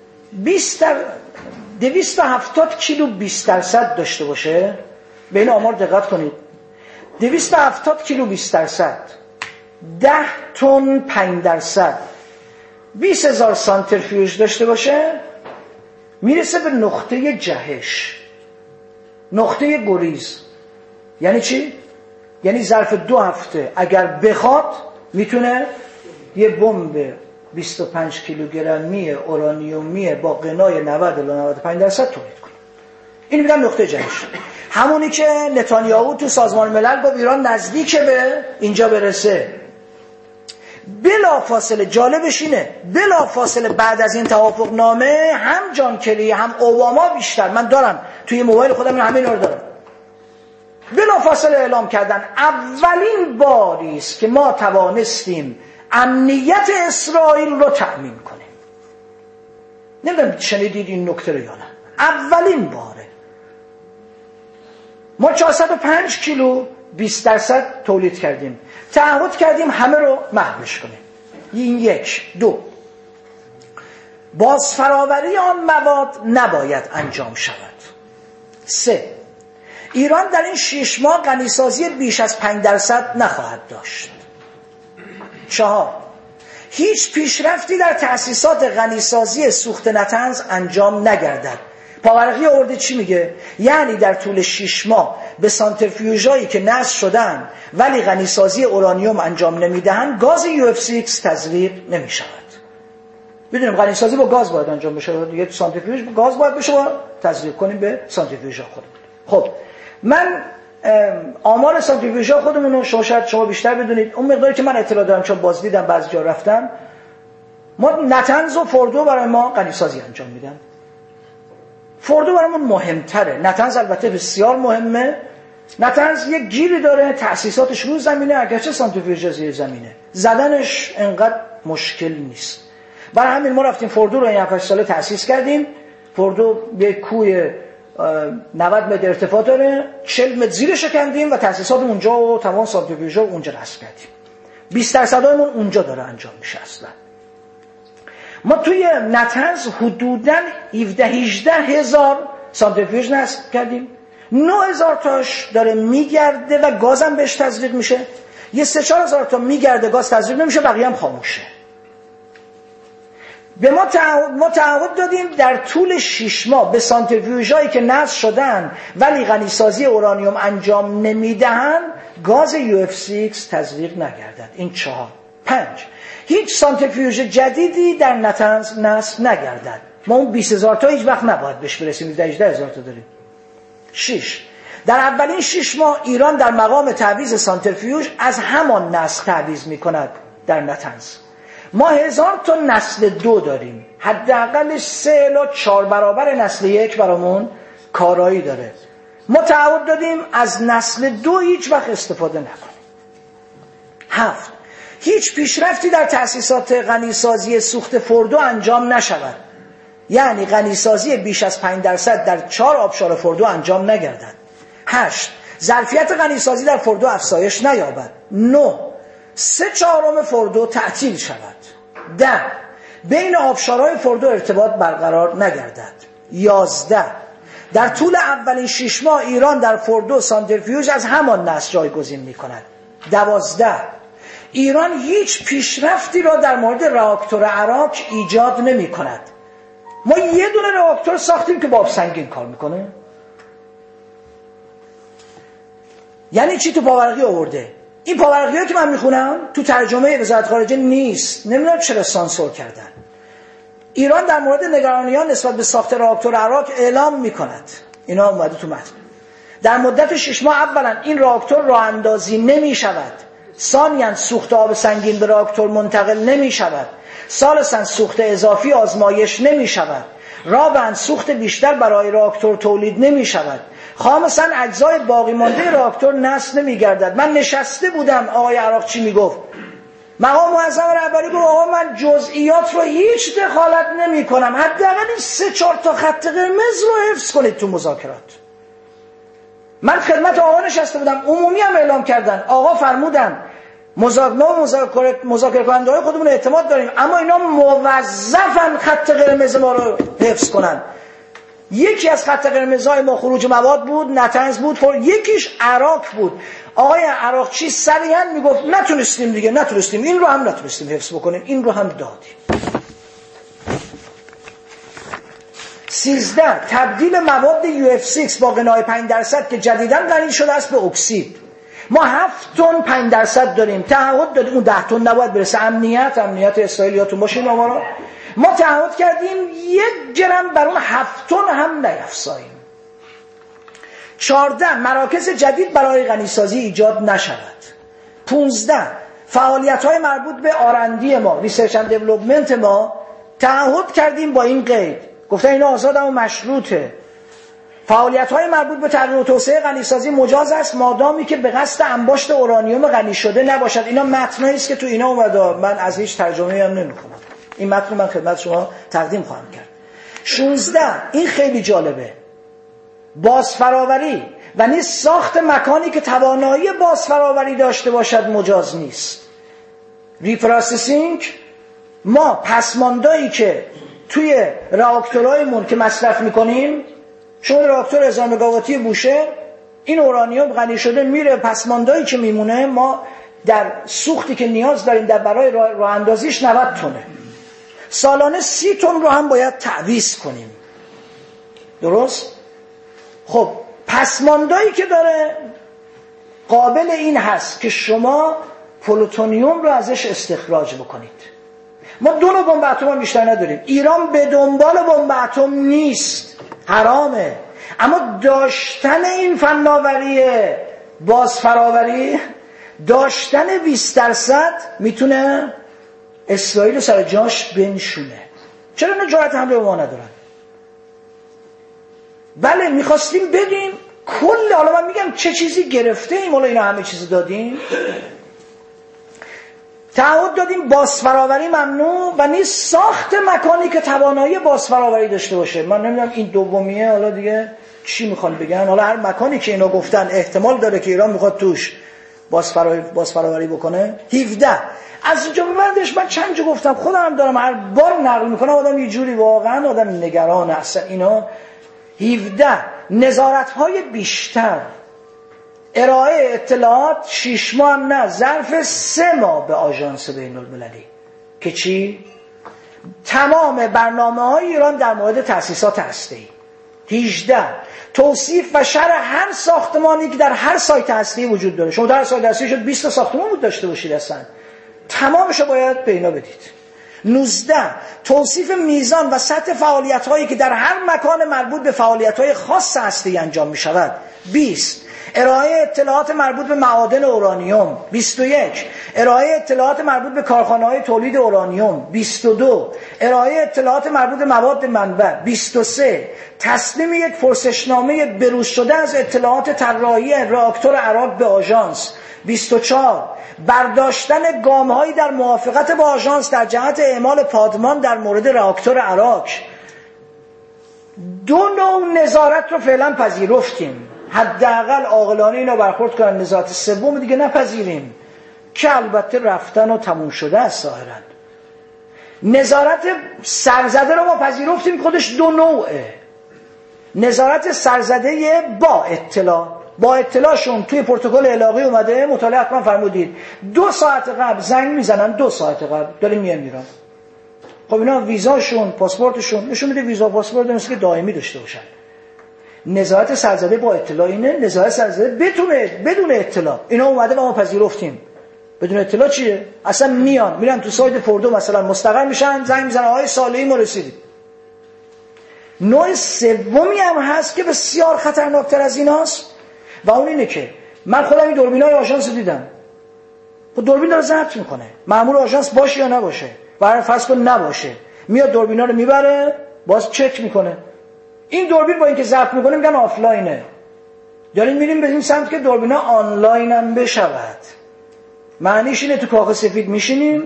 270 کیلو 20% داشته باشه، به این آمار دقت کنید، 270 کیلو 20%، 10 تن 5%، 20,000 سانتریفیوژ داشته باشه، میرسه به نقطه جهش، نقطه گریز. یعنی چی؟ یعنی ظرف 2 هفته اگر بخواد میتونه یه بمب 25 کیلوگرمی اورانیومی با غنای 90 الی 95% تولید کنه. این میگم نقطه جنش. همونی که نتانیاهو تو سازمان ملل گفت ایران نزدیک به اینجا برسه. بلافاصله جالبش اینه، بلافاصله بعد از این توافق نامه هم جان کری هم اوباما بیشتر، من دارم توی موبایل خودم همین رو دارم، بلافاصله اعلام کردن اولین باری است که ما توانستیم امنیت اسرائیل رو تأمین کنیم. نمیدونم شنیدید این نکته رو یا نه. اولین باره ما 405 کیلو 20% تولید کردیم، تعهد کردیم همه رو محوش کنیم. این یک. دو، بازفراوری آن مواد نباید انجام شود. 3، ایران در این 6 ماه غنیسازی بیش از 5% نخواهد داشت. 4، هیچ پیشرفتی در تأسیسات غنیسازی سوخت نطنز انجام نگردد. پاورقی آورده چی میگه؟ یعنی در طول 6 ماه به سانتریفیوژهایی که نصب شدن ولی غنیسازی اورانیوم انجام نمیدهند گاز UF6 تزریق نمیشود. بدونیم غنیسازی با گاز باید انجام بشه، دیگه سانتریفیوژ با گاز باید بشه، باید تزریق کنیم به سانتریفیوژها خودمون. خب من آمار سانتریفیوژها خودمون رو شما بیشتر بدونید. اون مقداری که من اطلاع دارم چون باز دیدم بعضی جا رفتم، ما نطنز و فردو برای ما غنیسازی انجام میدن. فردو برامون مهمتره. نطنز البته بسیار مهمه. نطنز یک گیری داره، تأسیساتش رو زمینه، اگرچه سانتریفیوژ زیر زمینه، زدنش انقدر مشکل نیست. برای همین ما رفتیم فردو رو این 7 ساله تأسیس کردیم. فردو یک کوه 90 متر ارتفاع داره، 40 متر زیرش کندیم و تأسیسات اونجا و تمام سانتریفیوژها اونجا نصب کردیم. 20%مون اونجا داره انجام میشه. اصلا ما توی نطنز حدوداً 17-18 هزار سانتریفیوژ نصب کردیم. 9,000 تاش داره میگرده و گازم بهش تزریق میشه. یه 3-4 هزار تا میگرده، گاز تزریق نمیشه، بقیه هم خاموشه. به ما تعهد دادیم در طول 6 ماه به سانتریفیوژهایی که نصب شدن ولی غنیسازی اورانیوم انجام نمیدهند گاز UF6 تزریق نگردد. این 4. 5، هیچ سانتریفیوژ جدیدی در نطنز نصب نگردد. ما اون 20,000 تا هیچ وقت نباید بهش برسیم، 18,000 تا داریم. 6، در اولین 6 ماه ایران در مقام تعویض سانتریفیوژ از همان نسل تعویض می‌کند در نطنز. ما 1000 تا نسل 2 داریم، حداقلش 3 الی 4 برابر نسل 1 برامون کارایی داره. ما تعهد دادیم از نسل 2 هیچ وقت استفاده نکنیم. 7، هیچ پیشرفتی در تأسیسات غنیسازی سوخت فردو انجام نشود، یعنی غنیسازی بیش از 5% در 4 آبشار فردو انجام نگردد. 8، ظرفیت غنیسازی در فردو افزایش نیابد. 9، 3/4 فردو تعطیل شود. 10، بین آبشارهای فردو ارتباط برقرار نگردد. 11، در طول اولین 6 ماه ایران در فردو سانتریفیوژ از همان نسل جایگزین می‌کند. 12، ایران هیچ پیشرفتی را در مورد راکتور عراق ایجاد نمی‌کند. ما یه دونه راکتور ساختیم که با آب سنگین کار میکنه. یعنی چی تو پاورقی آورده؟ این پاورقی‌ها که من میخونم تو ترجمه وزارت خارجه نیست. نمیدونم چرا سانسور کردن. ایران در مورد نگرانی‌ها نسبت به ساخت راکتور عراق اعلام میکند. اینا اومده تو متن. در مدت 6 ماه اولا این راکتور راه اندازی نمیشود. ثانیاً سوخت آب سنگین به راکتور منتقل نمیشود. ثالثاً سوخت اضافی آزمایش نمیشود. رابعاً سوخت بیشتر برای راکتور تولید نمیشود. خامساً اجزای باقی مانده راکتور نصب نمیگردد. من نشسته بودم آقای عراقچی میگفت، مقام معظم رهبری گفت آقا من جزئیات رو هیچ دخالت نمی کنم، حداقل این 3-4 تا خط قرمز رو حفظ کنید تو مذاکرات. من خدمت آقا نشسته بودم، عمومی هم اعلام کردن، آقا فرمودن مذاکره کننده های خودمون اعتماد داریم اما اینا موظفن خط قرمز ما رو حفظ کنن. یکی از خط قرمزهای ما خروج مواد بود، نطنز بود، یکیش عراق بود. آقای عراقچی صریحا میگفت نتونستیم دیگه، نتونستیم این رو هم نتونستیم حفظ بکنیم، این رو هم دادیم. 13، تبدیل مواد UF6 با غنای 5% که جدیداً غنی شده است به اکسید. ما 7 تن 5% داریم، تعهد دادیم اون 10 تن نباید برسه. امنیت اسرائیلیاتون باشه اینا ما تعهد کردیم 1 گرم بر اون 7 تن هم نیفزاییم. 14 مراکز جدید برای غنیسازی ایجاد نشود. 15 فعالیت‌های مربوط به آرندی ما، ریسرچ اند دیولپمنت ما، تعهد کردیم با این قید، گفتن اینا آزاد و مشروطه. فعالیت‌های مربوط به تغییر و توسعه غنیسازی مجاز است مادامی که به قصد انباشت اورانیوم غنی شده نباشد. اینا متنایی است که تو اینا اومده، من از هیچ ترجمه‌ای هم نمی‌خونم. این متن من خدمت شما تقدیم خواهم کرد. 16 این خیلی جالبه، بازفراوری و نیز ساخت مکانی که توانایی بازفراوری داشته باشد مجاز نیست. ریپروسسینگ، ما پسماندایی که توی راکتورهایمون که مصرف میکنیم، شما راکتور 1000 مگاواتی بوشه، این اورانیوم غنی شده میره، پسماندایی که میمونه ما در سوختی که نیاز داریم در برای راه اندازیش 90 تنه، سالانه 30 تن رو هم باید تعویض کنیم. درست؟ خب پسماندایی که داره قابل این هست که شما پلوتونیوم رو ازش استخراج بکنید. ما 2 نوع بمب اتم بیشتر نداریم. ایران به دنبال بمب اتم نیست، حرامه، اما داشتن این فناوری بازفراوری، داشتن 20% میتونه اسرائیل رو سر جاش بنشونه. چرا اینا جرأت حمله به ما ندارن؟ بله میخواستیم بدیم کل، حالا من میگم چه چیزی گرفته ایم، حالا اینا همه چیزی دادیم. تعهد دادیم بازفراوری ممنوع و نیز ساخت مکانی که توانایی بازفراوری داشته باشه. من نمیدونم این دومیه حالا دیگه چی میخوان بگن. حالا هر مکانی که اینا گفتن احتمال داره که ایران میخواد توش بازفراوری بکنه. 17 از اینجا به بعدش من چند جا گفتم، خودم هم دارم هر بار نقل میکنم، آدم یه جوری واقعا آدم نگران اصلا اینا. 17 نظارت‌های بیشتر، ارائه اطلاعات 6 ماه هم نه، ظرف 3 ماه به آژانس بین‌المللی که چی؟ تمام برنامه‌های ایران در مورد تأسیسات هسته‌ای. 18 توصیف و شرح هر ساختمانی که در هر سایت هسته‌ای وجود داره. شما در سایت هسته‌ای شد 20 تا ساختمان بود داشته باشید، اصلا تمامش رو باید به اینا بدید. 19 توصیف میزان و سطح فعالیت‌هایی که در هر مکان مربوط به فعالیت‌های خاص هسته‌ای انجام می‌شود. 20 ارائه اطلاعات مربوط به معادن اورانیوم. 21 ارائه اطلاعات مربوط به کارخانه‌های تولید اورانیوم. 22 ارائه اطلاعات مربوط به مواد منبع. 23 تسلیم یک پرسشنامه بروز شده از اطلاعات طراحی راکتور عراق به آژانس. 24 برداشتن گام‌هایی در موافقت با آژانس در جهت اعمال پادمان در مورد راکتور عراق. 2 نوع نظارت رو فعلا پذیرفتیم، حداقل عاقلانه اینا برخورد کنن. نظارت سوم دیگه نپذیریم که البته رفتن و تموم شده است ظاهراً. نظارت سرزده رو ما پذیرفتیم، خودش 2 نوعه. نظارت سرزده با اطلاعشون توی پروتکل علاقه اومده، مطالعه حتما فرمودید 2 ساعت قبل زنگ میزنن، 2 ساعت قبل داریم میرن. خب اینا ویزاشون پاسپورتشون نشون میده ویزا پاسپورت مثل که دائمی داشته باشن. نظارت سرزده با اطلاع اینه، نظارت سرزده بدون اطلاع. اینا اومده و ما پذیرفتیم. بدون اطلاع چیه؟ اصلا میرن تو سایت فوردو مثلا مستقر میشن، زنگ میزنن آقای صالحی ما رسیدیم. نوع سومی هم هست که بسیار خطرناکتر از ایناست و اون اینه که من خودم این دوربینای آژانس رو دیدم. خب دوربین داره ضبط میکنه، مأمور آژانس باشه یا نباشه، برای فرض کن نباشه، میاد دوربینا رو میبره باز چک میکنه. این دوربین با اینکه ضبط میکنه میگن آفلاینه. داریم میریم به این سمت که دوربینا آنلاین هم بشود. معنیش اینه تو کاغذ سفید میشینیم.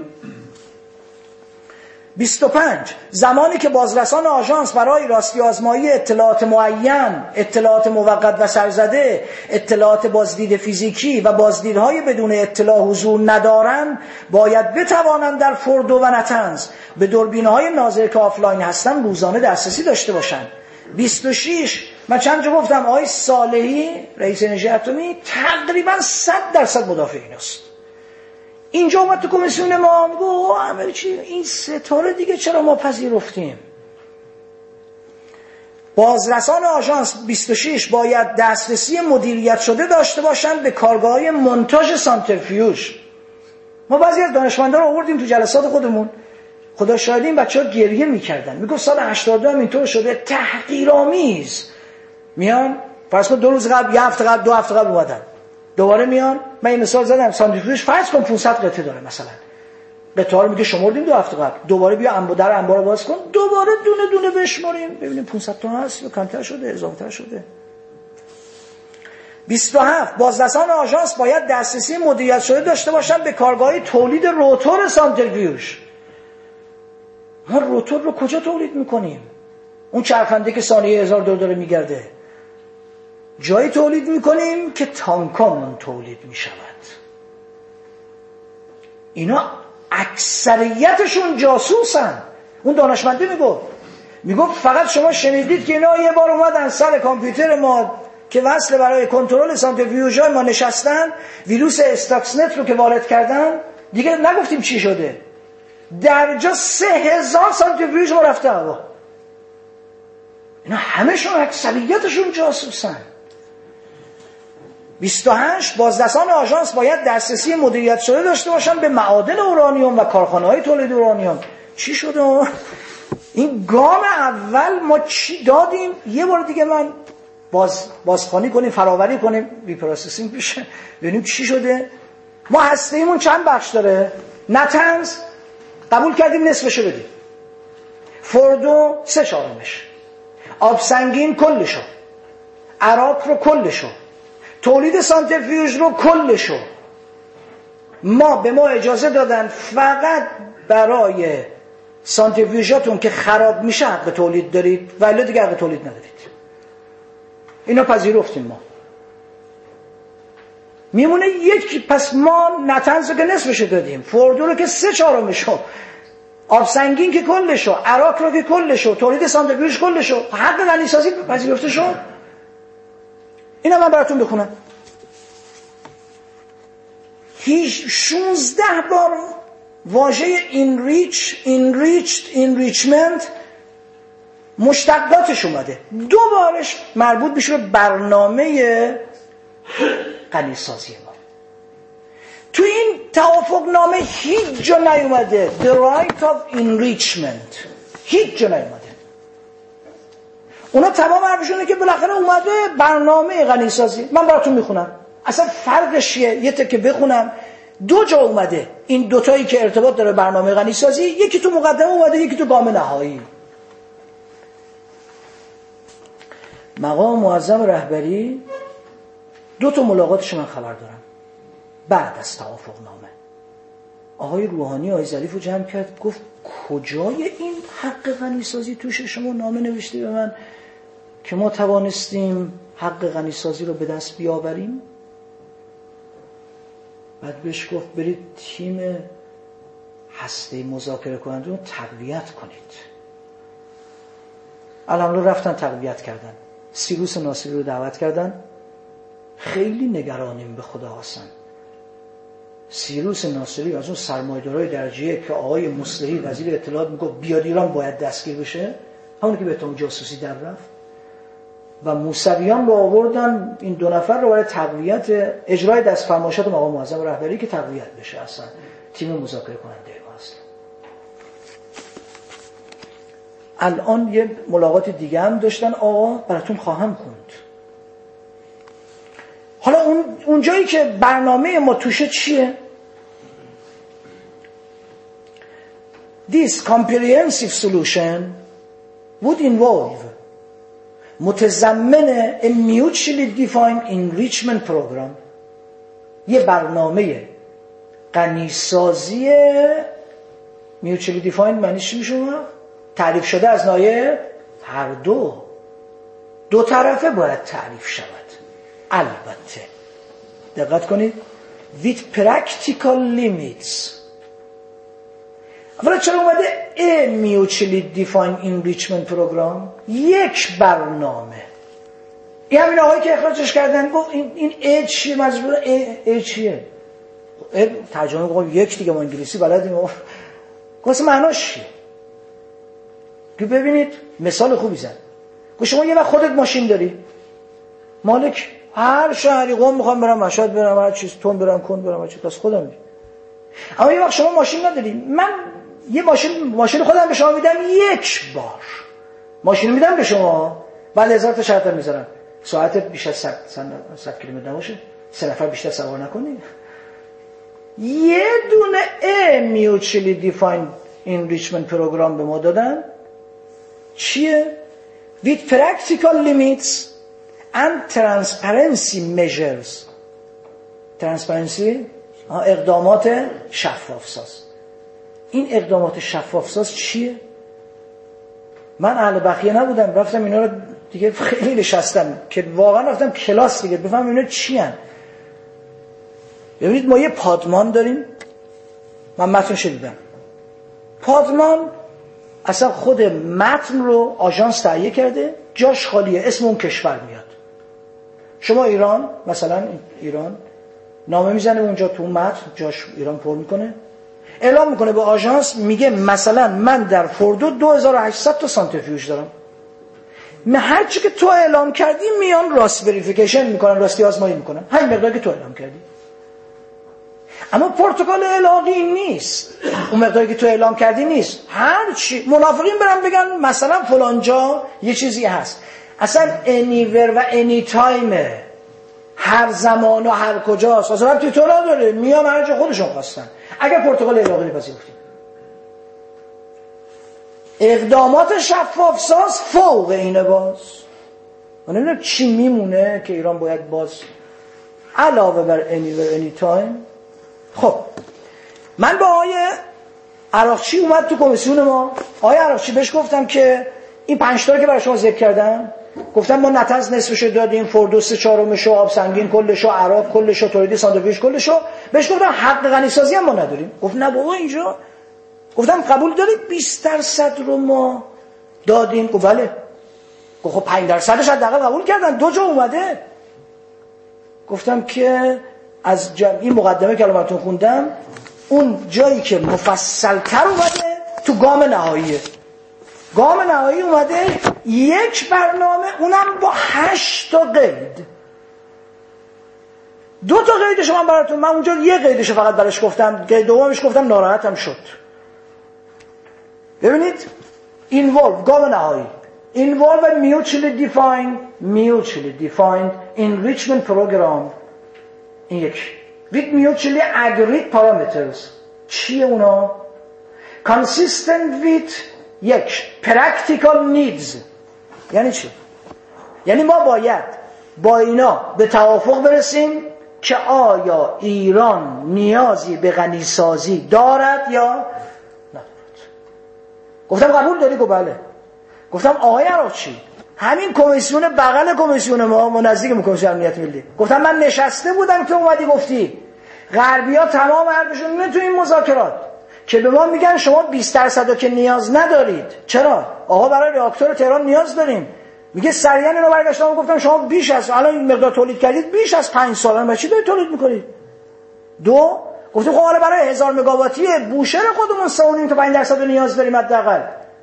25 زمانی که بازرسان آژانس برای راستی آزمایی اطلاعات معین، اطلاعات موقت و سرزده، اطلاعات بازدید فیزیکی و بازدیدهای بدون اطلاع حضور ندارند، باید بتوانند در فوردو و نتنز به دوربین‌های ناظر که آفلاین هستند روزانه دسترسی داشته باشند. 26 من چند جا گفتم آقای صالحی رئیس انرژی اتمی تقریبا 100% مدافع ایناست. اینجا اومد تو کمیسیون ما میگو همه چی این ستاره دیگه چرا ما پذیرفتیم. بازرسان آژانس 26 باید دسترسی مدیریت شده داشته باشند به کارگاه‌های مونتاژ سانتریفیوژ. ما بعضی از دانشمندا رو آوردیم تو جلسات خودمون، خدا شاهد این بچه‌ها گریه می‌کردن، میگفت سال 82 هم اینطور شده، تحقیرآمیز. میان فرض کن 2 روز قبل، 1 هفته قبل، 2 هفته قبل اومدن، دوباره میان. من این مثال زدم، سانتریفیوژ فرض کن 500 قطعه داره مثلا، قطعه رو میگه شمردیم 2 هفته قبل، دوباره بیا در انبار رو باز کن، دوباره دونه دونه بشماریم ببینیم 500 تا هست یا کمتر شده، اضافه‌تر شده. 27 بازرسان آژانس باید دسترسی مدیریت شده داشته باشند به کارگاه‌های تولید روتور سانتریفیوژ. ما روتور رو کجا تولید میکنیم؟ اون چرخنده که ثانیه 1000 دور داره میگرده، جایی تولید میکنیم که تانکامون تولید میشود. اینا اکثریتشون جاسوسن. اون دانشمنده میگفت فقط شما شنیدید که اینا یه بار اومدن سر کامپیوتر ما که وصل برای کنترل سانتریفیوژهای ما نشستن، ویروس استاکسنت رو که وارد کردن، دیگه نگفتیم چی شده. در جا 3000 سانتریفیوژ ما رفته هوا. اینا همشون اکثریتشون جاسوسن. 28 بازرسان آژانس باید دسترسی مدیریت شده داشته باشن به معادن اورانیوم و کارخانه‌های تولید اورانیوم. چی شده؟ این گام اول ما چی دادیم؟ یه بار دیگه من بازخوانی کنیم، فراوری کنیم، ریپروسسینگ بشه، ببینیم چی شده. ما هسته‌ایمون چند بخش داره؟ نتنز قبول کردیم نصفشو بدیم، فوردو 3/4، آب سنگین کلشو، عراق رو کلشو، تولید سانتریفیوژ رو کلشو. به ما اجازه دادن فقط برای سانتریفیوژاتون که خراب میشه حق تولید دارید، ولی دیگه حق تولید ندارید. اینا پذیرفتیم ما. میمونه یک، پس ما نتنز رو که نصفشو دادیم، فوردو رو که 3/4، آب سنگین که کلشو، عراق رو که کلشو، تولید سانتریفیوژ کلشو، حق غنیسازی پذیرفته شد. اینا من براتون بخونم. 16 بار واژه enriched مشتقاتش اومده. 2 بارش مربوط میشه به برنامه غنیسازی ما. تو این توافق نامه هیچ جا نیومده the right of enrichment، هیچ جا نیومده. اونا تمام حرفشونه که بالاخره اومده برنامه غنیسازی. من براتون میخونم اصلا فرقش چیه، یه تکه بخونم. 2 جا اومده این دوتایی که ارتباط داره برنامه غنیسازی، یکی تو مقدمه اومده، یکی تو گام نهایی. مقام معظم رهبری 2 تا ملاقاتش من خبر دارم بعد از توافق نامه. آقای روحانی آقای ظریف رو جمع کرد، گفت کجای این حق غنیسازی توشه؟ شما نامه نوشتی به من که ما توانستیم حق غنیسازی رو به دست بیاوریم. بعد بهش گفت برید تیم هسته مذاکره کننده رو تقویت کنید. الان رفتن تقویت کردن، سیروس ناصری رو دعوت کردن. خیلی نگرانیم به خدا هستن. سیروس ناصری از اون سرمایه‌دارای درجه که آقای مصلحی وزیر اطلاعات میگفت بیاد ایران باید دستگیر بشه، همونی که به اتهام جاسوسی در رفت، و موسویان رو آوردن این 2 نفر رو برای تقویت اجرای دست فرمایشات مقام معظم رهبری که تقویت بشه. اصلا تیم مذاکره کننده ما هست. الان یه ملاقات دیگه هم داشتن، آقا براتون خواهم خوند. حالا اون جایی که برنامه ما توشه چیه؟ This comprehensive solution would involve متضمن a mutually defined enrichment program، یه برنامه غنیسازی mutually defined معنی چی میشه؟ تعریف شده از ناحیه هر دو طرفه باید تعریف شود. البته دقت کنید with practical limits. اولا چرا اومده a mutually defined enrichment program؟ یک برنامه. این همین آقایی که اخراجش کردن گفت این a چیه؟ مجبور a چیه؟ ترجمه گفت یک دیگه، ما انگلیسی بلدیم. گفت معناش چیه؟ که ببینید مثال خوبی زد. شما یه وقت خودت ماشین داری، مالک هر شهری، قم میخوام برم مشهد برم، هر چیز تون برم کند برم، هر چیز پس خودم میرم. اما یه وقت شما ماشین نداری، من یه ماشین خودم به شما میدم، یک بار ماشین میدم به شما، بعد 1000 تا شرط میذارم، ساعتت بیش از 100 کیلومتر نباشه، 3 نفر بیشتر سوار نکنی. یه دونه mutually defined enrichment program به ما دادن. چیه؟ with practical limits and transparency measures. transparency اقدامات شفاف ساز. این اقدامات شفاف ساز چیه؟ من اهل بخیه نبودم، رفتم اینا رو دیگه خیلی نشستم که واقعا رفتم کلاس دیگه بفهم اینا چی هن. ببینید ما یه پادمان داریم، من متن شدیدم. پادمان اصلا خود متن رو آژانس تهیه کرده، جاش خالیه، اسم اون کشور میاد. شما ایران، مثلا ایران نامه میزنه اونجا تو متن، جاش ایران پر میکنه، اعلام میکنه به آژانس، میگه مثلا من در فوردو 2800 تا سانتریفیوژ دارم. هر چی که تو اعلام کردی میان راست وریفیکیشن میکنن، راستی آزمایی میکنن، همین مقداری که تو اعلام کردی. اما پروتکل الحاقی نیست، اون مقداری که تو اعلام کردی نیست. هر چی منافقین برن بگن مثلا فلان جا یه چیزی هست، اصلا anywhere و anytime، هر زمان و هر کجاست، اصلا ربطی تو نداره، میان هر جا خودشون خواستن. اگر پروتکل الحاقی پذیرفتیم، اقدامات شفاف ساز فوق اینه. باز من نمیدونم چی میمونه که ایران باید باز علاوه بر anywhere anytime. خب من با آقای عراقچی اومد تو کمیسیون ما، آقای عراقچی بهش گفتم که این 5 تا که برای شما ذکر کردم، گفتم ما نتنز نصفشو دادیم، فوردو 3/4شو، آب سنگین کلشو، عراق کلشو، تولیدی ساندویچ کلشو. بهش گفتم حق غنی سازی هم ما نداریم. گفت نه بابا اینجا. گفتم قبول دارید 20% رو ما دادیم؟ گفت بله. گفت خب 5%ش حداقل قبول کردن، 2 جا اومده. گفتم که از این مقدمه که الان خوندم، اون جایی که مفصل‌تر اومده تو گام نهاییه. گام نهایی اومده یک برنامه، اونم با 8 تا قید. 2 تا قیدش من براتون، من اونجا یه قیدش فقط براش گفتم، قید دومش گفتم ناراحتم شد. ببینید involve گام نهایی، involve a mutually defined enrichment program. این یک with mutually agreed parameters. چیه اونا؟ consistent with یک practical needs. یعنی چی؟ یعنی ما باید با اینا به توافق برسیم که آیا ایران نیازی به غنیسازی دارد یا ندارد. گفتم قبول داری؟ گفت بله. گفتم آقای عراقچی، همین کمیسیون بغل کمیسیون ما نزدیک کمیسیون امنیت ملی، گفتم من نشسته بودم که اومدی گفتی غربی‌ها تمام حرفشون اینه تو این مذاکرات که به ما میگن شما 20% که نیاز ندارید. چرا؟ آقا برای راکتور تهران نیاز داریم. میگه سریعا اینو برگشتم گفتم شما بیش از الان این مقدار تولید کردید، بیش از 5 سال برای چی دارید تولید میکنید؟ 2 گفتم خب حالا برای 1000 مگاواتی بوشهر خودمون 3.5 تا 5% نیاز داریم حداقل.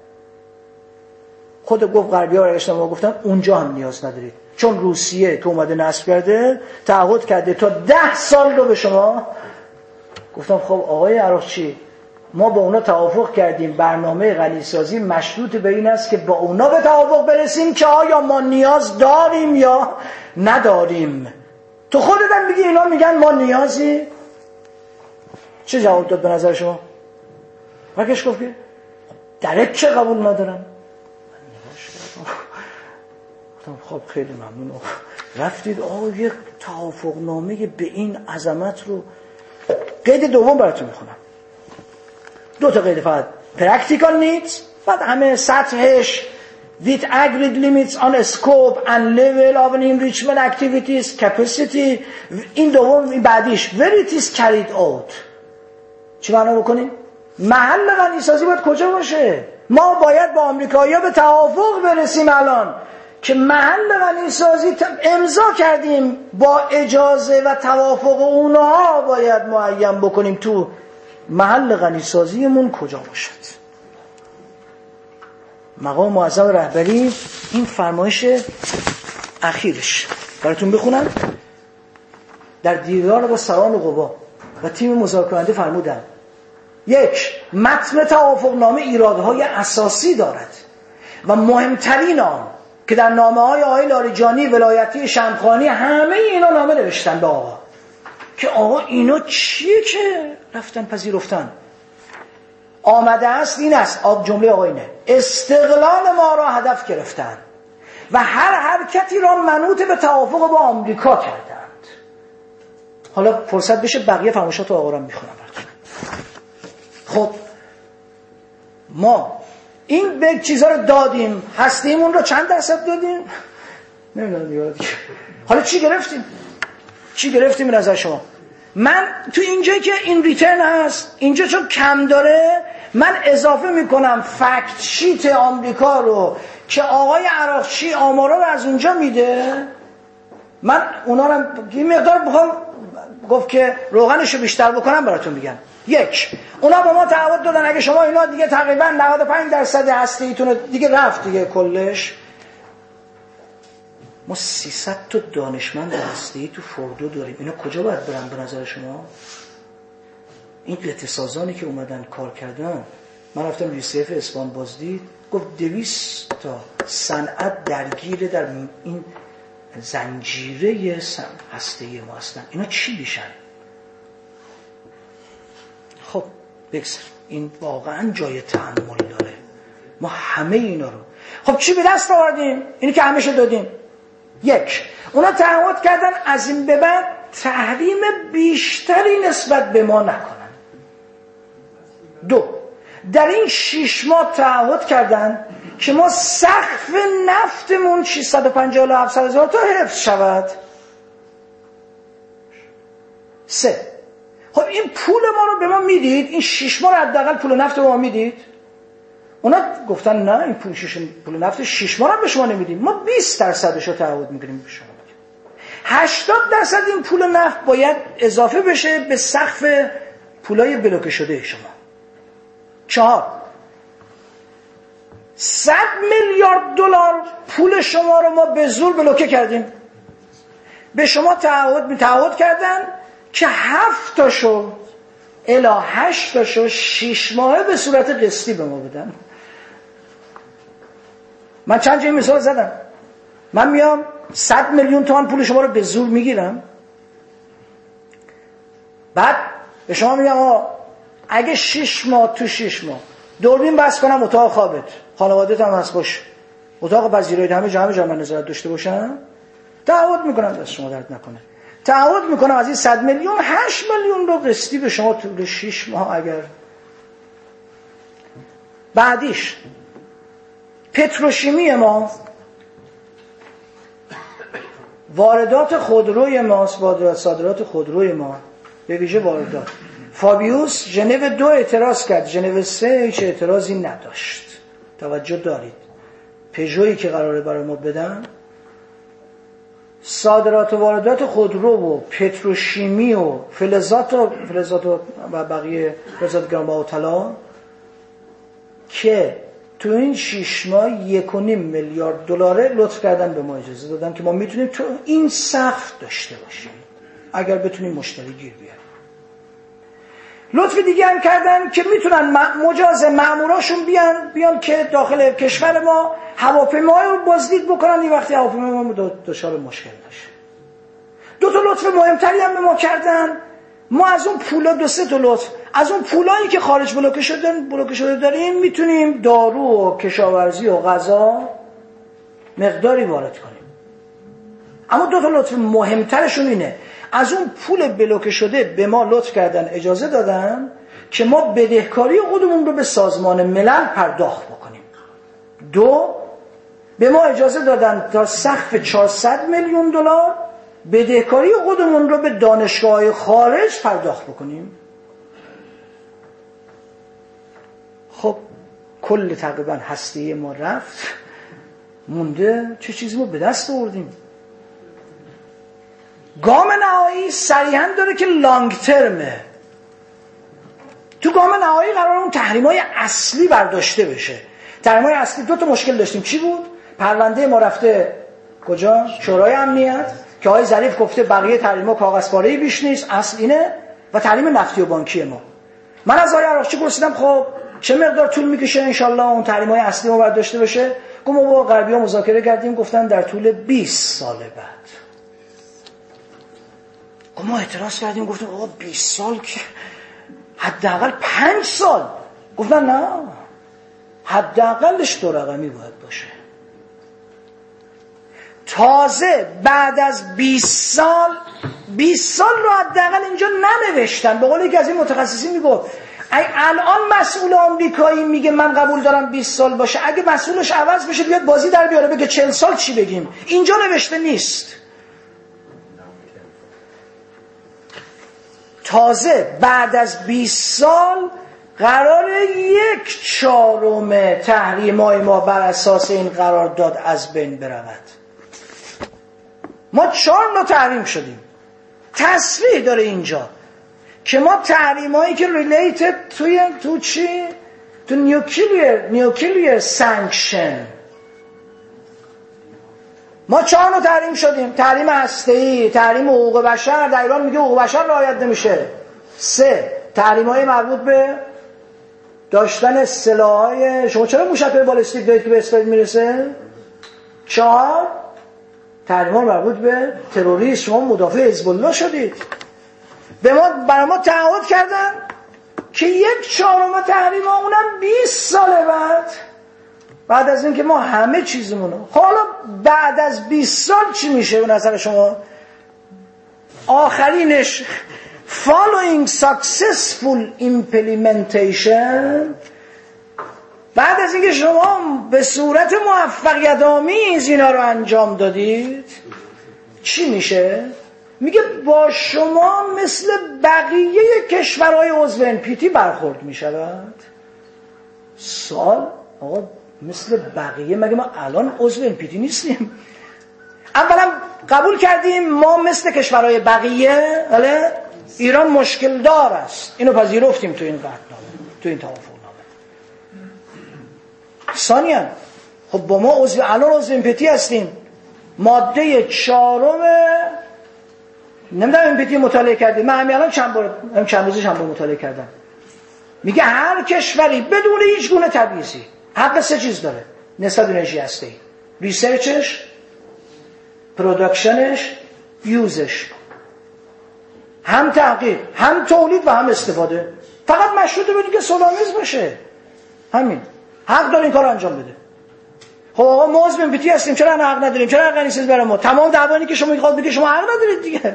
خود گفت غربی‌ها برگشتم و گفتم اونجا هم نیاز ندارید، چون روسیه تو اومده نصب کرده، تعهد کرده تا 10 سال رو به شما. گفتم خب آقای عراقچی، ما با اونا توافق کردیم برنامه غنیسازی مشروط به این است که با اونا به توافق برسیم که آیا ما نیاز داریم یا نداریم. تو خودت هم میگی اینا میگن ما نیازی. چه جواب داد به نظر شما؟ برگشت گفت که درک چه قبول ندارم. گفتم خب خیلی ممنون. رفتید آقا یک توافق نامه به این عظمت رو. قید دوم براتون میخونم، 2 تا قید فقط. practical needs، بعد همه سطحش with agreed limits on a scope and level of an enrichment activities capacity. این دوم، این بعدیش where it is carried out. چی معنا بکنیم؟ محل غنیسازی باید کجا باشه؟ ما باید با آمریکایی‌ها به توافق برسیم الان که محل غنیسازی امضا کردیم، با اجازه و توافق اونها باید معین بکنیم تو محل غنیسازیمون کجا باشد. مقام معظم رهبری این فرمایش اخیرش براتون بخونم. در دیدار با سران قوا و تیم مذاکره‌کننده فرمودند: 1. متن توافقنامه ایرادهای اساسی دارد و مهمترین آن که در نامه‌های آقای لاریجانی، ولایتی، شمخانی، همه اینا نامه نوشتن به آقا که آقا اینا چیه که رفتن پذیرفتن. آمده است این است، جمله آقا اینه: استقلال ما را هدف گرفتند و هر حرکتی را منوط به توافق با آمریکا کردند. حالا فرصت بشه بقیه فرمایشات آقا را میخونم براتون. خب ما این به چیزا رو دادیم، هستیمون رو چند درصد دادیم؟ نمیدونم دیگه. حالا چی گرفتیم به نظر شما؟ من تو اینجایی که این ریترن هست، اینجا چون کم داره، من اضافه میکنم فکت شیت آمریکا رو که آقای عراقچی آمارا رو از اونجا میده. من اونا رو این مقدار بخوام گفت که روغنشو بیشتر بکنم براتون میگم. 1. اونا به ما تعهد دادن اگه شما اینا دیگه تقریبا 95% هستیتون دیگه رفت دیگه کلش. ما 300 تا دانشمند هستی تو فوردو داریم. اینا کجا باید برن به نظر شما؟ این قطعه سازانی که اومدن کار کردن، من رفتم UCF اسپان بازدید، گفت 200 تا صنعت درگیره در این زنجیره هستی ما هستن. اینا چی میشن؟ خب بگذار، این واقعا جای تأمل داره. ما همه اینا رو خب چی به دست آوردیم؟ اینی که همه شو دادیم. 1. اونا تعهد کردن از این به بعد تحریم بیشتری نسبت به ما نکنن. 2. در این 6 ماه تعهد کردن که ما سقف نفتمون 650,000 تا حفظ شود. 3. خب این پول ما رو به ما میدید؟ این 6 ماه حداقل پول نفت رو به ما میدید؟ اونا گفتن نه، این پول نفت 6 ماه رو به شما نمیدیم، ما 20% رو تعهد میگیریم به شما. 80% این پول نفت باید اضافه بشه به سقف پولای بلوکه شده شما. 4. 100 میلیارد دلار پول شما رو ما به زور بلوکه کردیم. به شما تعهد کردن که 7 تاشو الی 8 تاشو 6 ماهه به صورت قسطی به ما بدن. من چند جای مثال زدم. من میام 100 میلیون تومان پول شما رو به زور میگیرم، بعد به شما میگم اگه 6 ماه تو 6 ماه دوربین بس کنم اتاق خوابت، خانوادت هم هست باشه، اتاق پذیرایی همه جا من نظارت داشته باشم، تعهد میکنم دست شما درد نکنه، تعهد میکنم از این 100 میلیون 8 میلیون رو قسطی به شما طول 6 ماه. اگر بعدیش پتروشیمی ما، واردات خودروی ماست، صادرات خودروی ما، به ویژه واردات. فابیوس ژنو 2 اعتراض کرد، ژنو 3 هیچ اعتراضی نداشت. توجه دارید پژویی که قراره برای ما بدن، صادرات و واردات خودرو و پتروشیمی و فلزات و بقیه فلزات گرانبها و طلا که تو این 6 ماه 1.5 میلیارد دلار لطف کردن به ما، اجازه دادن که ما میتونیم تو این سقف داشته باشیم اگر بتونیم مشتری گیر بیاریم. لطف دیگه هم کردن که میتونن مجاز ماموراشون بیان که داخل کشور ما هواپیماهای رو بازدید بکنن این وقتی هواپیمای ما دچار مشکل نشه. 2 تا لطف مهمتری هم به ما کردن. ما از اون پولا 2-3 تا لطف، از اون پولایی که خارج بلوکه شده داریم میتونیم دارو و کشاورزی و غذا مقداری وارد کنیم. اما 2 تا لطف مهمترشون اینه، از اون پول بلوکه شده به ما لطف کردن، اجازه دادن که ما بدهکاری خودمون رو به سازمان ملل پرداخت بکنیم. 2 به ما اجازه دادن تا سقف 400 میلیون دلار بدهکاری خودمون رو به دانشگاه‌های خارج پرداخت بکنیم. خب کل تقریبا هسته ما رفت، مونده چه چیزی ما به دست آوردیم. گام نهایی صریحاً داره که لانگ ترمه. تو گام نهایی قرار اون تحریم‌های اصلی برداشته بشه. تحریم‌های اصلی دو تا مشکل داشتیم. چی بود؟ پرونده ما رفته کجا؟ شورای امنیت که آقای ظریف گفته بقیه تحریم‌ها کاغذپاره‌ای بیش نیست، اصل اینه، و تحریم نفتی و بانکی ما. من از آقای عراقچی پرسیدم خب چه مقدار طول میکشه ان شاءالله اون تحریم‌های اصلی ما باید داشته باشه؟ گفت ما با غربی‌ها مذاکره کردیم، گفتن در طول 20 سال بعد. ما اعتراض کردیم، گفتیم آقا 20 سال که حداقل 5 سال. گفتن نه، حداقلش 2 رقمی باید باشه. تازه بعد از 20 سال رو حداقل اینجا ننوشتن. به قول یکی از این متخصصین میگفت الان مسئول آمریکایی میگه من قبول دارم 20 سال باشه، اگه مسئولش عوض بشه بیاد بازی در بیاره بگه 40 سال چی بگیم؟ اینجا نوشته نیست. تازه بعد از 20 سال قراره 1/4 تحریم‌های ما بر اساس این قرارداد از بین برود. ما 4 نوع تحریم شدیم. تصریح داره اینجا که ما تحریم‌هایی که ریلیتد تو چی؟ تو نیوکلیر سانکشن ما 4 نوع تحریم شدیم. تحریم هسته‌ای، تحریم حقوق بشر، در ایران میگه حقوق بشر رعایت نمیشه. 3 تحریم‌های مربوط به داشتن سلاح‌های، شما چرا موشک‌های بالستیک دارید که به اسرائیل میرسه؟ 4 تحریم‌ها مربوط به تروریسم، شما مدافع حزب الله شدید. برای ما تعهد کردن که 1/4 تحریم‌ها اونم 20 سال بعد از اینکه ما همه چیزمونو. حالا بعد از 20 سال چی میشه به نظر شما؟ آخرینش following successful implementation، بعد از اینکه شما به صورت موفقیت آمیز اینا رو انجام دادید چی میشه؟ میگه با شما مثل بقیه کشورهای عضو NPT برخورد میشود. سوال آقا مثل بقیه، مگه ما الان عضو NPT نیستیم؟ اولا قبول کردیم ما مثل کشورهای بقیه، ولی ایران مشکل دار است، اینو پذیرفتیم تو این قطعنامه، تو این توافقنامه. ثانیاً خب با ما الان عضو NPT هستیم، ماده 4 نمیدونم NPT مطالعه کردیم، من همین الان چند روزش هم مطالعه کردم. میگه هر کشوری بدون هیچ گونه تبعیضی حق 3 چیز داره نسبت به انرژی هسته‌ای: ریسرچش، پروداکشنش، یوزش، هم تحقیق، هم تولید و هم استفاده. فقط مشروطه بدید که سولانیز باشه، همین حق داره این کار انجام بده. خب آقا ما عضو NPT هستیم، چرا حق نداریم؟ چرا حق نیست برای ما؟ تمام دعوانی که شما میخواد بگید شما حق ندارید دیگه.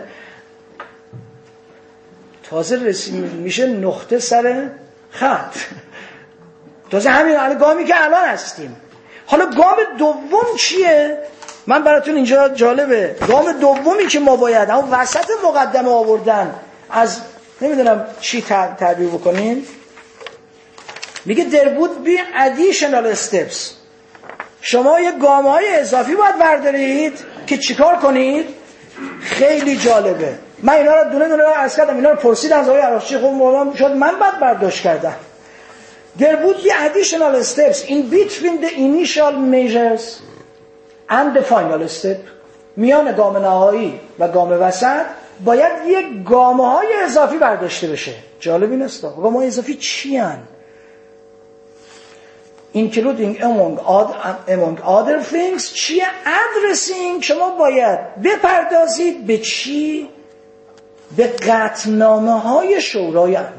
تازه میشه نقطه سر خط. تازه همین گامی که الان هستیم. حالا گام دوم چیه؟ من براتون اینجا جالبه. گام دومی که ما باید اون وسط مقدمه آوردن از نمیدونم چی تعبیر بکنین، میگه there would be additional steps. شما یه گام‌های اضافی باید بردارید که چیکار کنید؟ خیلی جالبه. من اینا رو دونه دونه عرض کردم، اینا رو پرسیدم از آقای عراقچی، خب مولانا شد من بعد برداشت کردم. There would be additional steps in between the initial measures and the final step. میان گام نهایی و گام وسط باید یک گام‌های اضافی برداشته بشه. جالب این است. گام‌های اضافی چی هن؟ including among other things چیه؟ addressing. شما باید بپردازید به چی؟ به قطعنامه‌های شورای امنیت،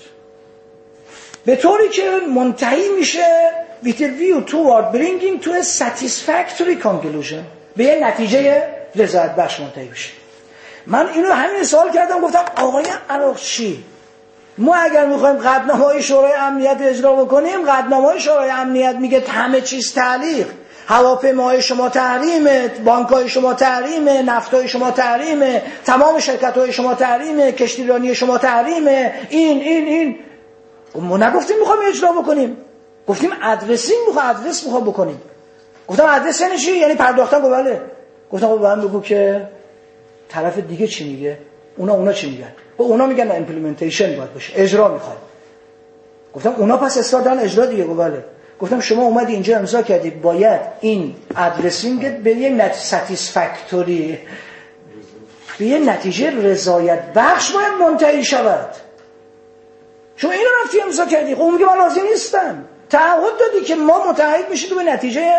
به طوری که منتهی میشه with a view toward bringing to a satisfactory conclusion، به یه نتیجه رضایت بخش منتهی بشه. من اینو همین سوال کردم، گفتم آقای عراقچی ما اگر میخوایم قطعنامه‌های شورای امنیت اجرا بکنیم، قطعنامه‌های شورای امنیت میگه همه چیز تعلیق، هواپیماهای شما تحریمه، بانک‌های شما تحریمه، نفت‌های شما تحریمه، تمام شرکت‌های شما تحریمه، کشتیرانی شما تحریمه، این ما نگفتیم میخوایم اجرا بکنیم، گفتیم ادرسینگ میخوایم بکنیم. گفتم ادرس یعنی چی؟ یعنی پرداختن. گفت بله. گفتم خب من بگو که طرف دیگه چی میگه، اونا چی میگن. اونا میگن ایمپلیمنتیشن باید باشه، اجرا میخواد. گفتم اونا پس اصرار دارن اجرا دیگه. گفت بله. گفتم شما اومدی اینجا امضا کردی باید این ادرسینگت به یه ساتیسفکتوری، به یه نتیجه رضایت بخش باید منتهی شود. شما اینو رفتی امضا کردی، خب اون میگه من راضی نیستم. تعهد دادی که ما متعهد میشیم به نتیجه.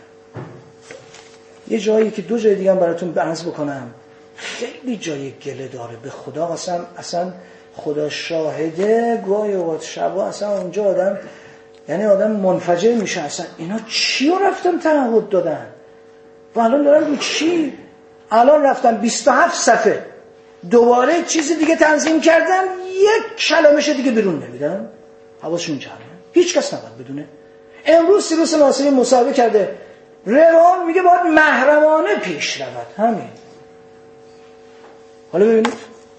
یه جایی که دو جای دیگه هم براتون عرض بکنم، خیلی جای گله داره به خدا. اصلا خدا شاهده گاهی اوقات شبا اصلا اونجا آدم منفجر میشه. اصلا اینا چی رو رفتن تعهد دادن و الان دارن رو چی؟ الان رفتن 27 صفحه دوباره چیز دیگه تنظیم کردن، یک کلمش دیگه بیرون نمیدن. حواسشون جمعه، هیچ کس نباید بدونه. امروز سیروس ناصری مصاحبه کرده، روان میگه باید محرمانه پیش رود. همین. حالا ببینید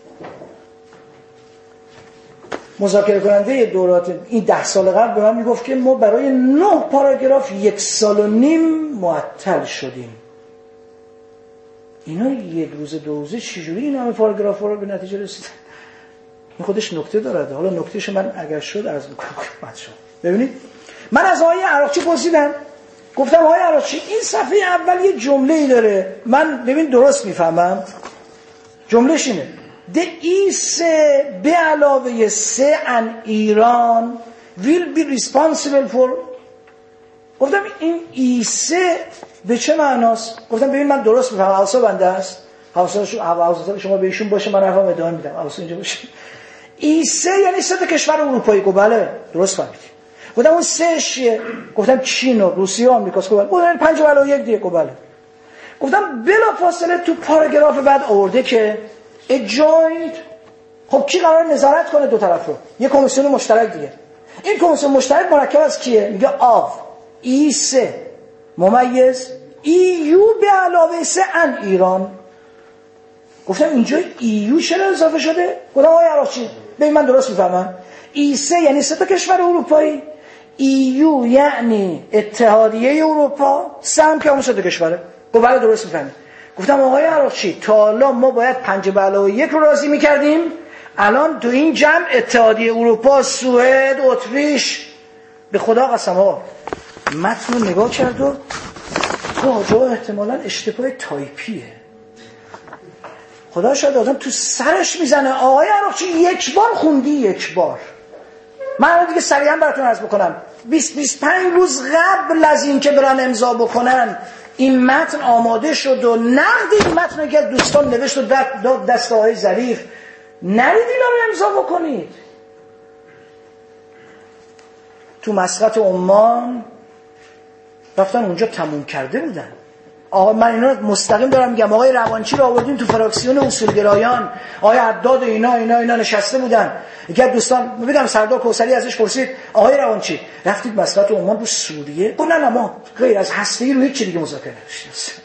مذاکره کننده دورات این 10 سال قبل به من میگفت که ما برای 9 پاراگراف 1.5 سال معطل شدیم. اینا یک روزه دو روزه چجوری این همه پاراگراف رو به نتیجه رسیدن؟ این خودش نکته داره. حالا نکتهش من اگر شد عرض میکنم خدمت شما. ببینید من از آقای عراقچی پرسیدم، گفتم آقای عراقچی این صفحه اول یه جمله‌ای داره، من ببین درست میفهمم، جملهش اینه The East به علاوه سه ان ایران will be responsible for. گفتم این ایسه به چه معناست؟ گفتم ببین من درست میفهمم، حواسا بنده است، حواسا شما به ایشون باشه، من حرفم ادامه میدم، حواسا اینجا باشه. ایسه یعنی 3 کشور اروپایی. گفت بله درست فهمیدی. گفتم اون 3 چیه؟ گفتم چین و روسیه و آمریکاست. گفت بله. گفتم 5 علاوه 1 دیگه. گفت بله. گفتم بلافاصله تو پاراگراف بعد آورده که joint. خب کی قرار نظارت کنه دو طرف رو؟ یه کمیسیون مشترک دیگه. این کمیسیون مشترک مرکب از کیه؟ میگه آف E3 ممیز EU به علاوه 3 ان ایران. گفتم اینجا EU چرا اضافه شده؟ گفتم آقای عراقچی ببین من درست میفهمم، E3 یعنی 3 کشور اروپایی، EU یعنی اتحادیه اروپا، 3 هم که اون 3 کشوره. گفت بله درست میفهمی. گفتم آقای عراقچی تا حالا ما باید 5 به علاوه 1 رو راضی میکردیم، الان تو این جمع اتحادیه اروپا، سوئد، اتریش. به خدا قسم ها متن رو نگاه کرد و جا احتمالاً اشتباه تایپیه. خدا شاید آدم تو سرش میزنه. آقای عراقچی 1 بار خوندی، 1 بار. من دیگه سریعا براتون عرض بکنم 20-25 روز قبل از این که برن امضا بکنن این متن آماده شد و نقد این متن که دوستان نوشت و داد دست آقای ظریف. نرید اینا رو امضا بکنید. تو مسقط عمان رفتن اونجا تموم کرده بودن. آقا من اینا مستقیم دارم میگم، آقای روانچی رو آوردیم تو فراکسیون اصولگرایان، آقای عداد و اینا نشسته بودن. یکی از دوستان ببینم سردار کوثری ازش پرسید آقای روانچی رفتید مسقط عمان رو سوریه؟ گفت نه ما غیر از هسته‌ای رو هیچ چیز دیگه مذاکره نشدیم.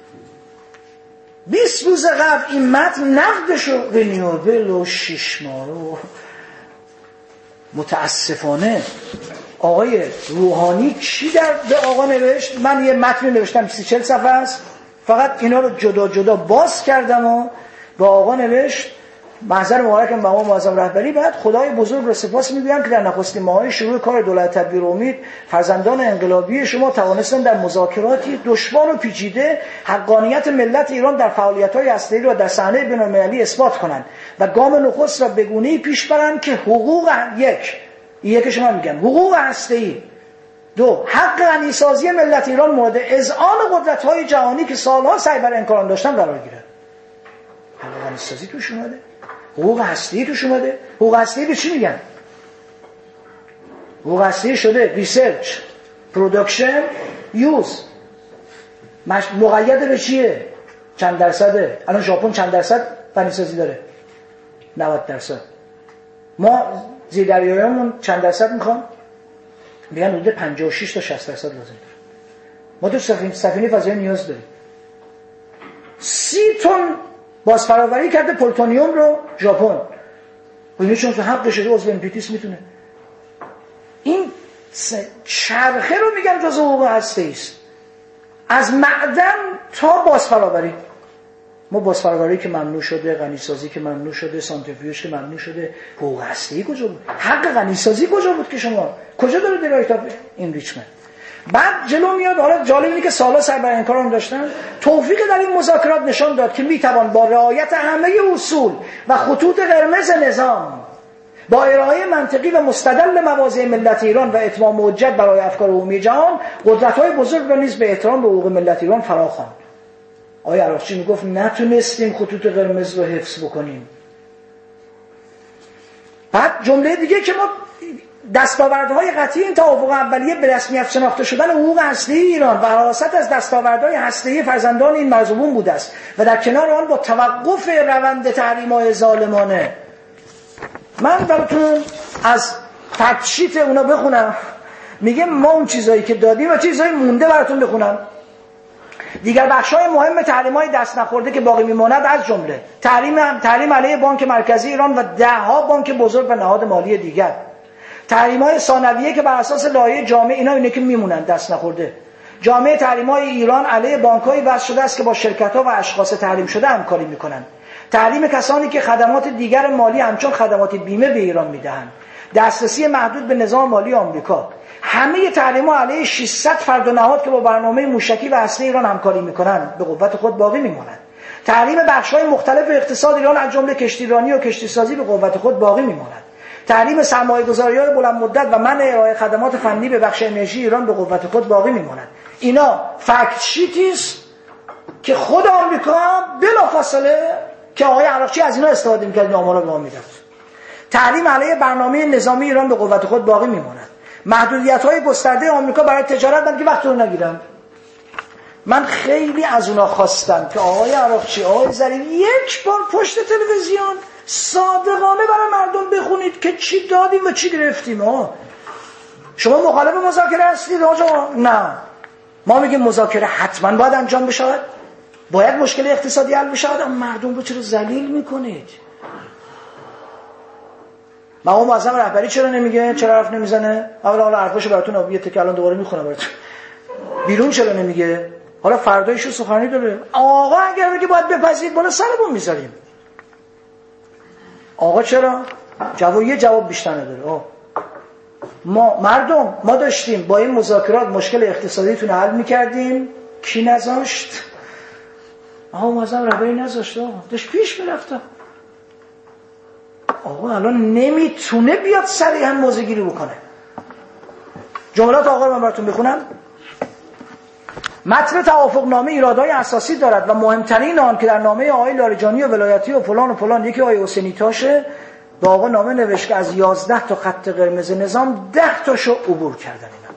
20 روز قبل این متن نقدش رو رینیوبل و 6 ماه و متاسفانه آقای روحانی چی به آقا نوشت؟ من یه متن نوشتم 30-40 صفحه است، فقط اینا رو جدا جدا باز کردم و به آقا نوشت محضر مبارکم به آقا معظم رهبری. بعد خدای بزرگ رو سپاس میگویم که در نخستین ماه‌های شروع کار دولت تدبیر امید فرزندان انقلابی شما توانستند در مذاکراتی دشوار و پیچیده حقانیت ملت ایران در فعالیت‌های هسته‌ای را در صحنه بین‌المللی اثبات کنند و گام نخست را به گونه‌ای پیش برند که حقوق یکش من میگم حقوق هسته‌ای، 2 حق غنیسازی ملت ایران مورد اذعان قدرت‌های جهانی که سالها سعی بر انکار آن داشتن قرار گیرد. حق غنیسازی توش اومده، حقوق هسته‌ای توش اومده. حقوق هسته‌ای به چی میگن؟ حقوق هسته‌ای شده ریسرچ، پروداکشن، یوز. مقید به چیه؟ چند درصده؟ الان ژاپن چند درصد غنیسازی داره؟ 90%. ما زیردریایی‌مون چند درصد میخوان؟ میگن حدود 56 تا 60% لازم داره. ما تو سفینه فضایی نیاز داریم. 30 تن بازفراوری کرده پلوتونیوم رو ژاپن. و چون تو حق شده عضو NPT میتونه. این چرخه رو میگن جزء حقوق هسته‌ای است. از معدن تا بازفراوری. ما بازفرآوری که ممنوع شده، غنیسازی که ممنوع شده، سانتریفیوژ که ممنوع شده، حقوق هسته‌ای کجا بود؟ حق غنیسازی کجا بود که شما کجا داره در کتاب اینریچمنت؟ بعد جلو میاد. حالا جالب اینه که سالا سر بر انکارم داشتن، توفیق در این مذاکرات نشان داد که میتوان با رعایت همه اصول و خطوط قرمز نظام، با ارائه منطقی و مستدل مواضع ملت ایران و اتمام حجت برای افکار عمومی جهان، قدرت‌های بزرگ را نیز به احترام به حقوق ملت ایران فراخواند. آقای عراقچی میگفت نتونستیم خطوط قرمز رو حفظ بکنیم. بعد جمله دیگه که ما دستاوردهای قطعی این توافق اولیه به رسمیت شناخته شدن حقوق هسته‌ای ایران و حراست از دستاوردهای هسته‌ای فرزندان این مرزبون بوده است و در کنار آن با توقف روند تحریم‌های ظالمانه. من براتون از تکشیت اونا بخونم. میگه ما اون چیزایی که دادیم و چیزایی مونده براتون بخونم. دیگر بخش‌های مهم تحریم‌های دست نخورده که باقی میماند از جمله تحریم علیه بانک مرکزی ایران و 10 بانک بزرگ و نهاد مالی دیگر، تحریم‌های ثانویه که بر اساس لایحه جامع اینه که میمونن دست نخورده. جامعه تحریم‌های ایران علیه بانک‌هایی وضع شده است که با شرکت‌ها و اشخاص تحریم شده همکاری می‌کنند. تحریم کسانی که خدمات دیگر مالی همچون خدمات بیمه به ایران می‌دهند. دسترسی محدود به نظام مالی آمریکا. همه تحریم‌ها علیه 600 فرد و نهاد که با برنامه موشکی و هسته‌ای ایران همکاری می‌کنند به قوت خود باقی می‌ماند. تحریم بخش‌های مختلف اقتصاد ایران از جمله کشتیرانی و کشتیسازی به قوت خود باقی می‌ماند. تحریم سرمایه‌گذاری‌های بلند مدت و منع ارائه خدمات فنی به بخش انرژی ایران به قوت خود باقی می‌ماند. اینا فکت شیتی است که خود آمریکا بلافاصله که آقای عراقچی از اینا استفاده می‌کرد آمارا به ما میداد. تحریم علیه برنامه نظامی ایران به قوت خود باقی می‌ماند. محدودیت‌های گسترده آمریکا برای تجارت من که وقت رو نگیرم. من خیلی از اونا خواستم که آقای عراقچی، آقای ظریف یک بار پشت تلویزیون صادقانه برای مردم بخونید که چی دادیم و چی گرفتیم. شما مخالف مذاکره هستید آقا؟ نه. ما میگیم مذاکره حتما باید انجام بشه، باید مشکل اقتصادی حل بشه، اما مردم رو چرا ذلیل میکنید؟ مقام معظم رهبری چرا نمیگه؟ چرا حرف نمیزنه؟ حالا حرفاشو براتون یه تکه الان دوباره میخونم براتون. بیرون چرا نمیگه؟ حالا فردایشو سخنرانی داره. آقا اگر بگه باید بپذیرید بالا سرمون میذاریم. آقا چرا؟ جواب بیشتر نداره. ما داشتیم با این مذاکرات مشکل اقتصادیتون حل میکردیم، کی نذاشت؟ آقا معظم رهبری نذاشت، داشت پیش میرفت. آقا الان نمیتونه بیاد صریحا موضع‌گیری بکنه. جملات آقا رو من براتون بخونم. متن توافقنامه ایرادهای اساسی دارد و مهمترین آن که در نامه آقای لاریجانی و ولایتی و فلان و فلان یکی آقای حسینی تاشه به آقا نامه نوشت که از 11 تا خط قرمز نظام 10 تاشو عبور کردن. اینا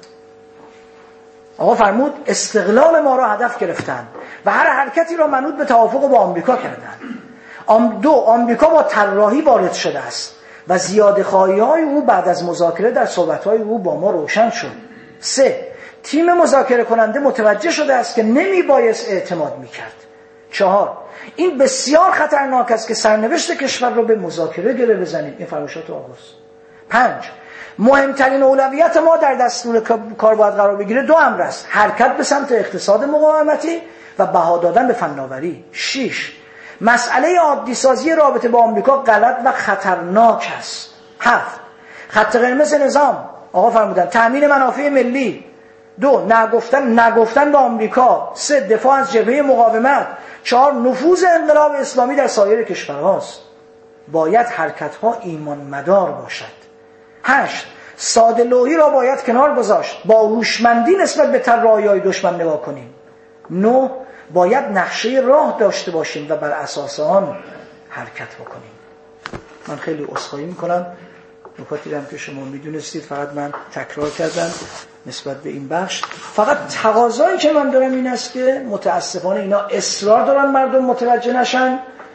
آقا فرمود استقلال ما را هدف گرفتن و هر حرکتی را منوط به توافق با آمریکا کردن. آمریکا با طراحی وارد شده است و زیاده‌خواهی‌های او بعد از مذاکره در صحبت‌های او با ما روشن شد. 3. تیم مذاکره کننده متوجه شده است که نمیبایست اعتماد میکرد. 4. این بسیار خطرناک است که سرنوشت کشور رو به مذاکره گره بزنیم. این فرمایشات آقاست. 5. مهمترین اولویت ما در دستور کار باید قرار بگیره 2 امر است: حرکت به سمت اقتصاد مقاومتی و بها دادن به فناوری. 6. مسئله عادی سازی رابطه با آمریکا غلط و خطرناک است. 7. خط قرمز نظام آقا فرمودن تامین منافع ملی. 2. نگفتن به آمریکا. 3. دفاع از جبهه مقاومت. 4. نفوذ انقلاب اسلامی در سایر کشورهاست. باید حرکت‌ها ایمان مدار باشد. 8. ساده لوحی را باید کنار گذاشت، با هوشمندی نسبت به طراحی‌های دشمن نگاه کنیم. 9. باید نقشه راه داشته باشیم و بر اساس آن حرکت بکنیم. من خیلی عذرخواهی میکنم، نکاتی هم که شما میدونستید فقط من تکرار کردم نسبت به این بخش. فقط تقاضایی که من دارم این است که متاسفانه اینا اصرار دارن مردم متوجه نشن،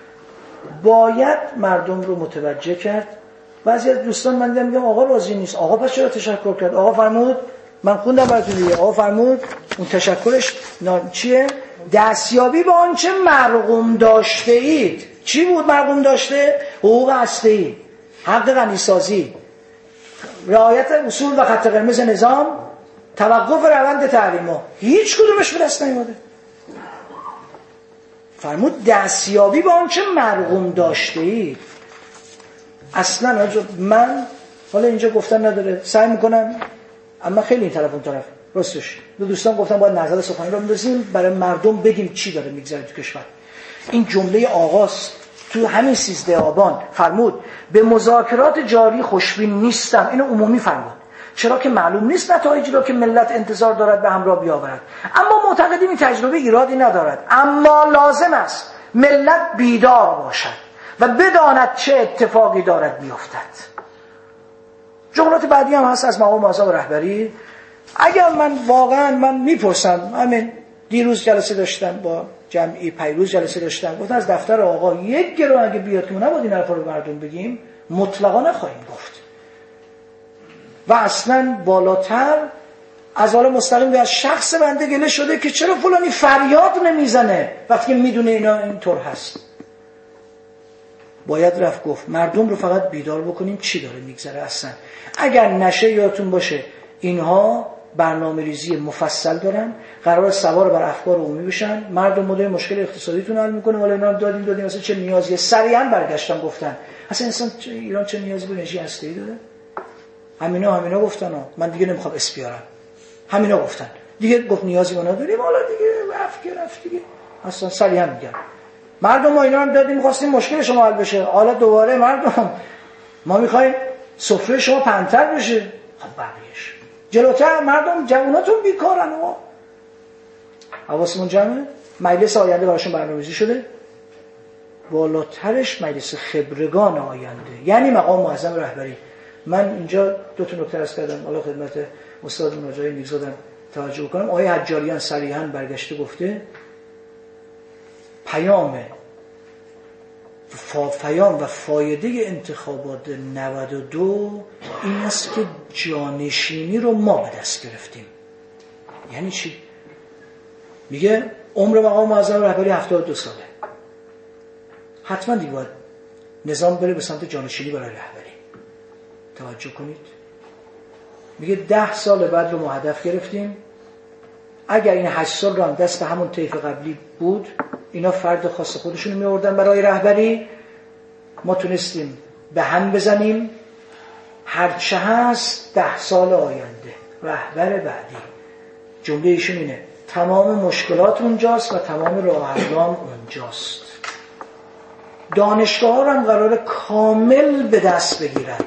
باید مردم رو متوجه کرد. بعضی از دوستان من دیدم میگم آقا راضی نیست. آقا پس چرا تشکر کرد؟ آقا فرمود، من خوندم براتون دیگه، آقا فرمود اون تشکرش چیه؟ دستیابی به آنچه مرقوم داشته اید. چی بود مرقوم داشته؟ حقوق هسته‌ای، حق غنیسازی، رعایت اصول و خط قرمز نظام، توقف روند تحریم‌ها. هیچ کدومش به دست نیامده. فرمود دستیابی به آنچه مرغوم داشته اید. اصلا من حالا اینجا گفتن نداره، سعی میکنم، اما خیلی این طرف اون طرف راستش دو دوستان گفتم باید نظر سخنی رو بندازیم برای مردم بگیم چی داره میگذره تو کشور. این جمله آغاز تو همین 13 آبان فرمود به مذاکرات جاری خوشبین نیستم. اینو عمومی فرمود، چرا که معلوم نیست نتایجی را که ملت انتظار دارد به همراه بیاورد، اما معتقدیم این تجربه ایرادی ندارد. اما لازم است ملت بیدار باشد و بداند چه اتفاقی دارد بیفتد. جملات بعدی هم هست از مقام معظم رهبری. اگر من میپرسم، همین دیروز جلسه داشتم با جمعی، پیروز جلسه داشتم، گفتن از دفتر آقا یک گرو اگه بیاد که ما نباید این حرفا رو به مردم بگیم، مطلقا نخواهیم گفت. و اصلا بالاتر از حالا مستقیم به از شخص بنده گله شده که چرا فلانی فریاد نمیزنه وقتی که میدونه اینا اینطور هست. باید رفت گفت مردم رو فقط بیدار بکنیم چی داره میگذره. اصلا اگر نشه یادتون باشه اینها برنامه ریزی مفصل دارن، قرار سوار بر افکار عمومی بشن، مردم مدل مشکل اقتصادیتون حل میکنه، ولی اینا دادیم مثلا چه نیازیه. سریعا برگشتن گفتن اصلا انسان ایران چه نیازی به انرژی هسته‌ای داره. همینا گفتن من دیگه نمیخوام اسم بیارم، همینا گفتن دیگه، گفت نیازی ما نداریم، حالا دیگه رفت دیگه. اصلا سریعا میگن مردم ما اینا رو دادیم می‌خواستیم مشکل شما حل بشه، حالا دوباره مردم ما می‌خوایم سفره شما پنتر بشه. خب بقیه‌اش جلوتر مردم جووناتون بیکارن و حواسمون جمعه. مجلس آینده براشون برنامه‌ریزی شده، بالاترش مجلس خبرگان آینده، یعنی مقام معظم رهبری. من اینجا دو تا نکته عرض کردم، حالا خدمت استاد ناجی میرزادم توجه کنم. آقای حجاریان صریحاً برگشته گفته پیام و فایده انتخابات 92 این است که جانشینی رو ما به دست گرفتیم. یعنی چی؟ میگه عمر مقام معظم رهبری 72 ساله، حتما دیگه باید نظام بره به سمت جانشینی برای رهبری. توجه کنید، میگه 10 سال بعد رو ما هدف گرفتیم. اگر این 8 سال رو هم دست همون طیف قبلی بود، اینا فرد خاص خودشون رو می‌آوردن برای رهبری، ما تونستیم به هم بزنیم هرچه هست 10 سال آینده رهبر بعدی. جمله ایشون اینه تمام مشکلات اونجاست و تمام راه حلام اونجاست. دانشگاه ها رو هم قراره کامل به دست بگیرن.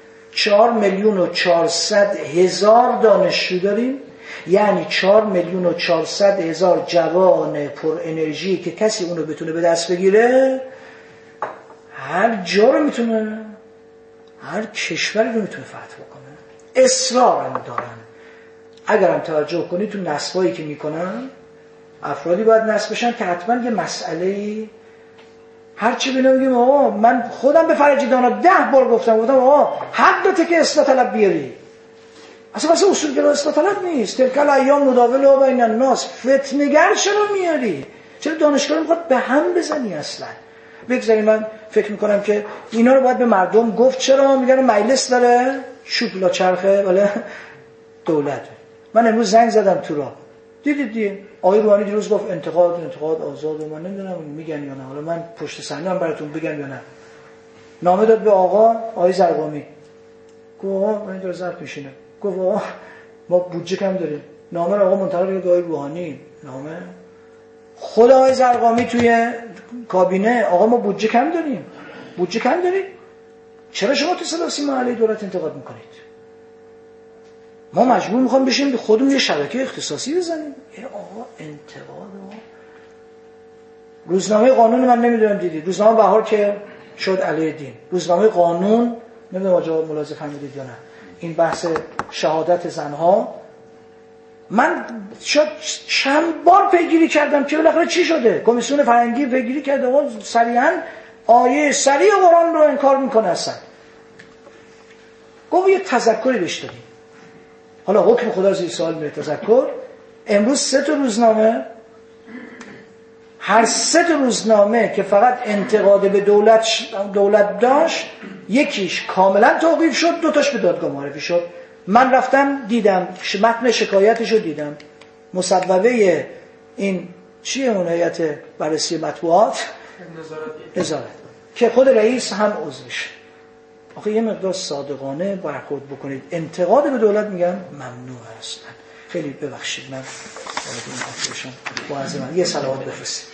4,400,000 دانشجو داریم، یعنی 4,400,000 جوان پر انرژی که کسی اونو بتونه به دست بگیره هر جا رو میتونه، هر کشوری رو میتونه فتح بکنه. اصرار هم دارن. اگر هم توجه کنید تو نصبایی که میکنن افرادی باید نصب بشن که حتما یه مسئله‌ای هرچی بگیم آقا، من خودم به فرجی دانا 10 بار گفتم آقا حقته که اصلاح طلب بیاری. اصلا اصولگرا اصلاح طلب نیست. تلکل ایام نداول و بین الناس. فتنه‌گر چرا میاری؟ چرا دانشگاه رو میخواد به هم بزنی اصلا؟ بگذاریم من فکر میکنم که اینا رو باید به مردم گفت. چرا میگن مجلس داره شوپلا چرخه ولی دولت. من امروز زنگ زدم تو راه، دیدید آقای روحانی دیروز گفت انتقاد آزاد و من نمیدونم میگن یا نه، حالا من پشت صحنه هم براتون بگم یا نه. نامه داد به آقای زرقامی، گفت من داره ظرف میشینه، گفت ما بودجه کم داریم. نامه آقا منتقل به آقای روحانی، نامه خود آقای زرقامی توی کابینه، آقا ما بودجه کم داریم. چرا شما تو صدا و سیما علیه دولت انتقاد میکنید؟ ما مجبور میخوام بشیم به خودمون یه شبکه اختصاصی بزنیم. آقا انتقاد. روزنامه قانون من نمیدونم دیدید، روزنامه بهار که شد علیه دین، روزنامه قانون نمیدونم آجا ملاحظه فهمیدید یا نه، این بحث شهادت زنها من شد چند بار پیگیری کردم که بالاخره چی شده. کمیسیون فرهنگی پیگیری کرده و سریعا آیه سریع قرآن رو انکار میکنه. اصلا گفت یه تذکری بهش دادیم. حالا حکم خدا زیر سوال میره تذکر. امروز 3 روزنامه، هر 3 روزنامه که فقط انتقاد به دولت داشت، یکیش کاملا توقیف شد، 2 تاش به دادگاه معرفی شد. من رفتم دیدم متن شکایتشو دیدم، مصوبه این چیه اون هیئت بررسی مطبوعات؟ نظارت. که خود رئیس هم عضوشه. آخه یه مقدار صادقانه برخورد بکنید. انتقاد به دولت میگن ممنوع هستن. خیلی ببخشید من این حرفشم معظم. یه صلوات بفرستید.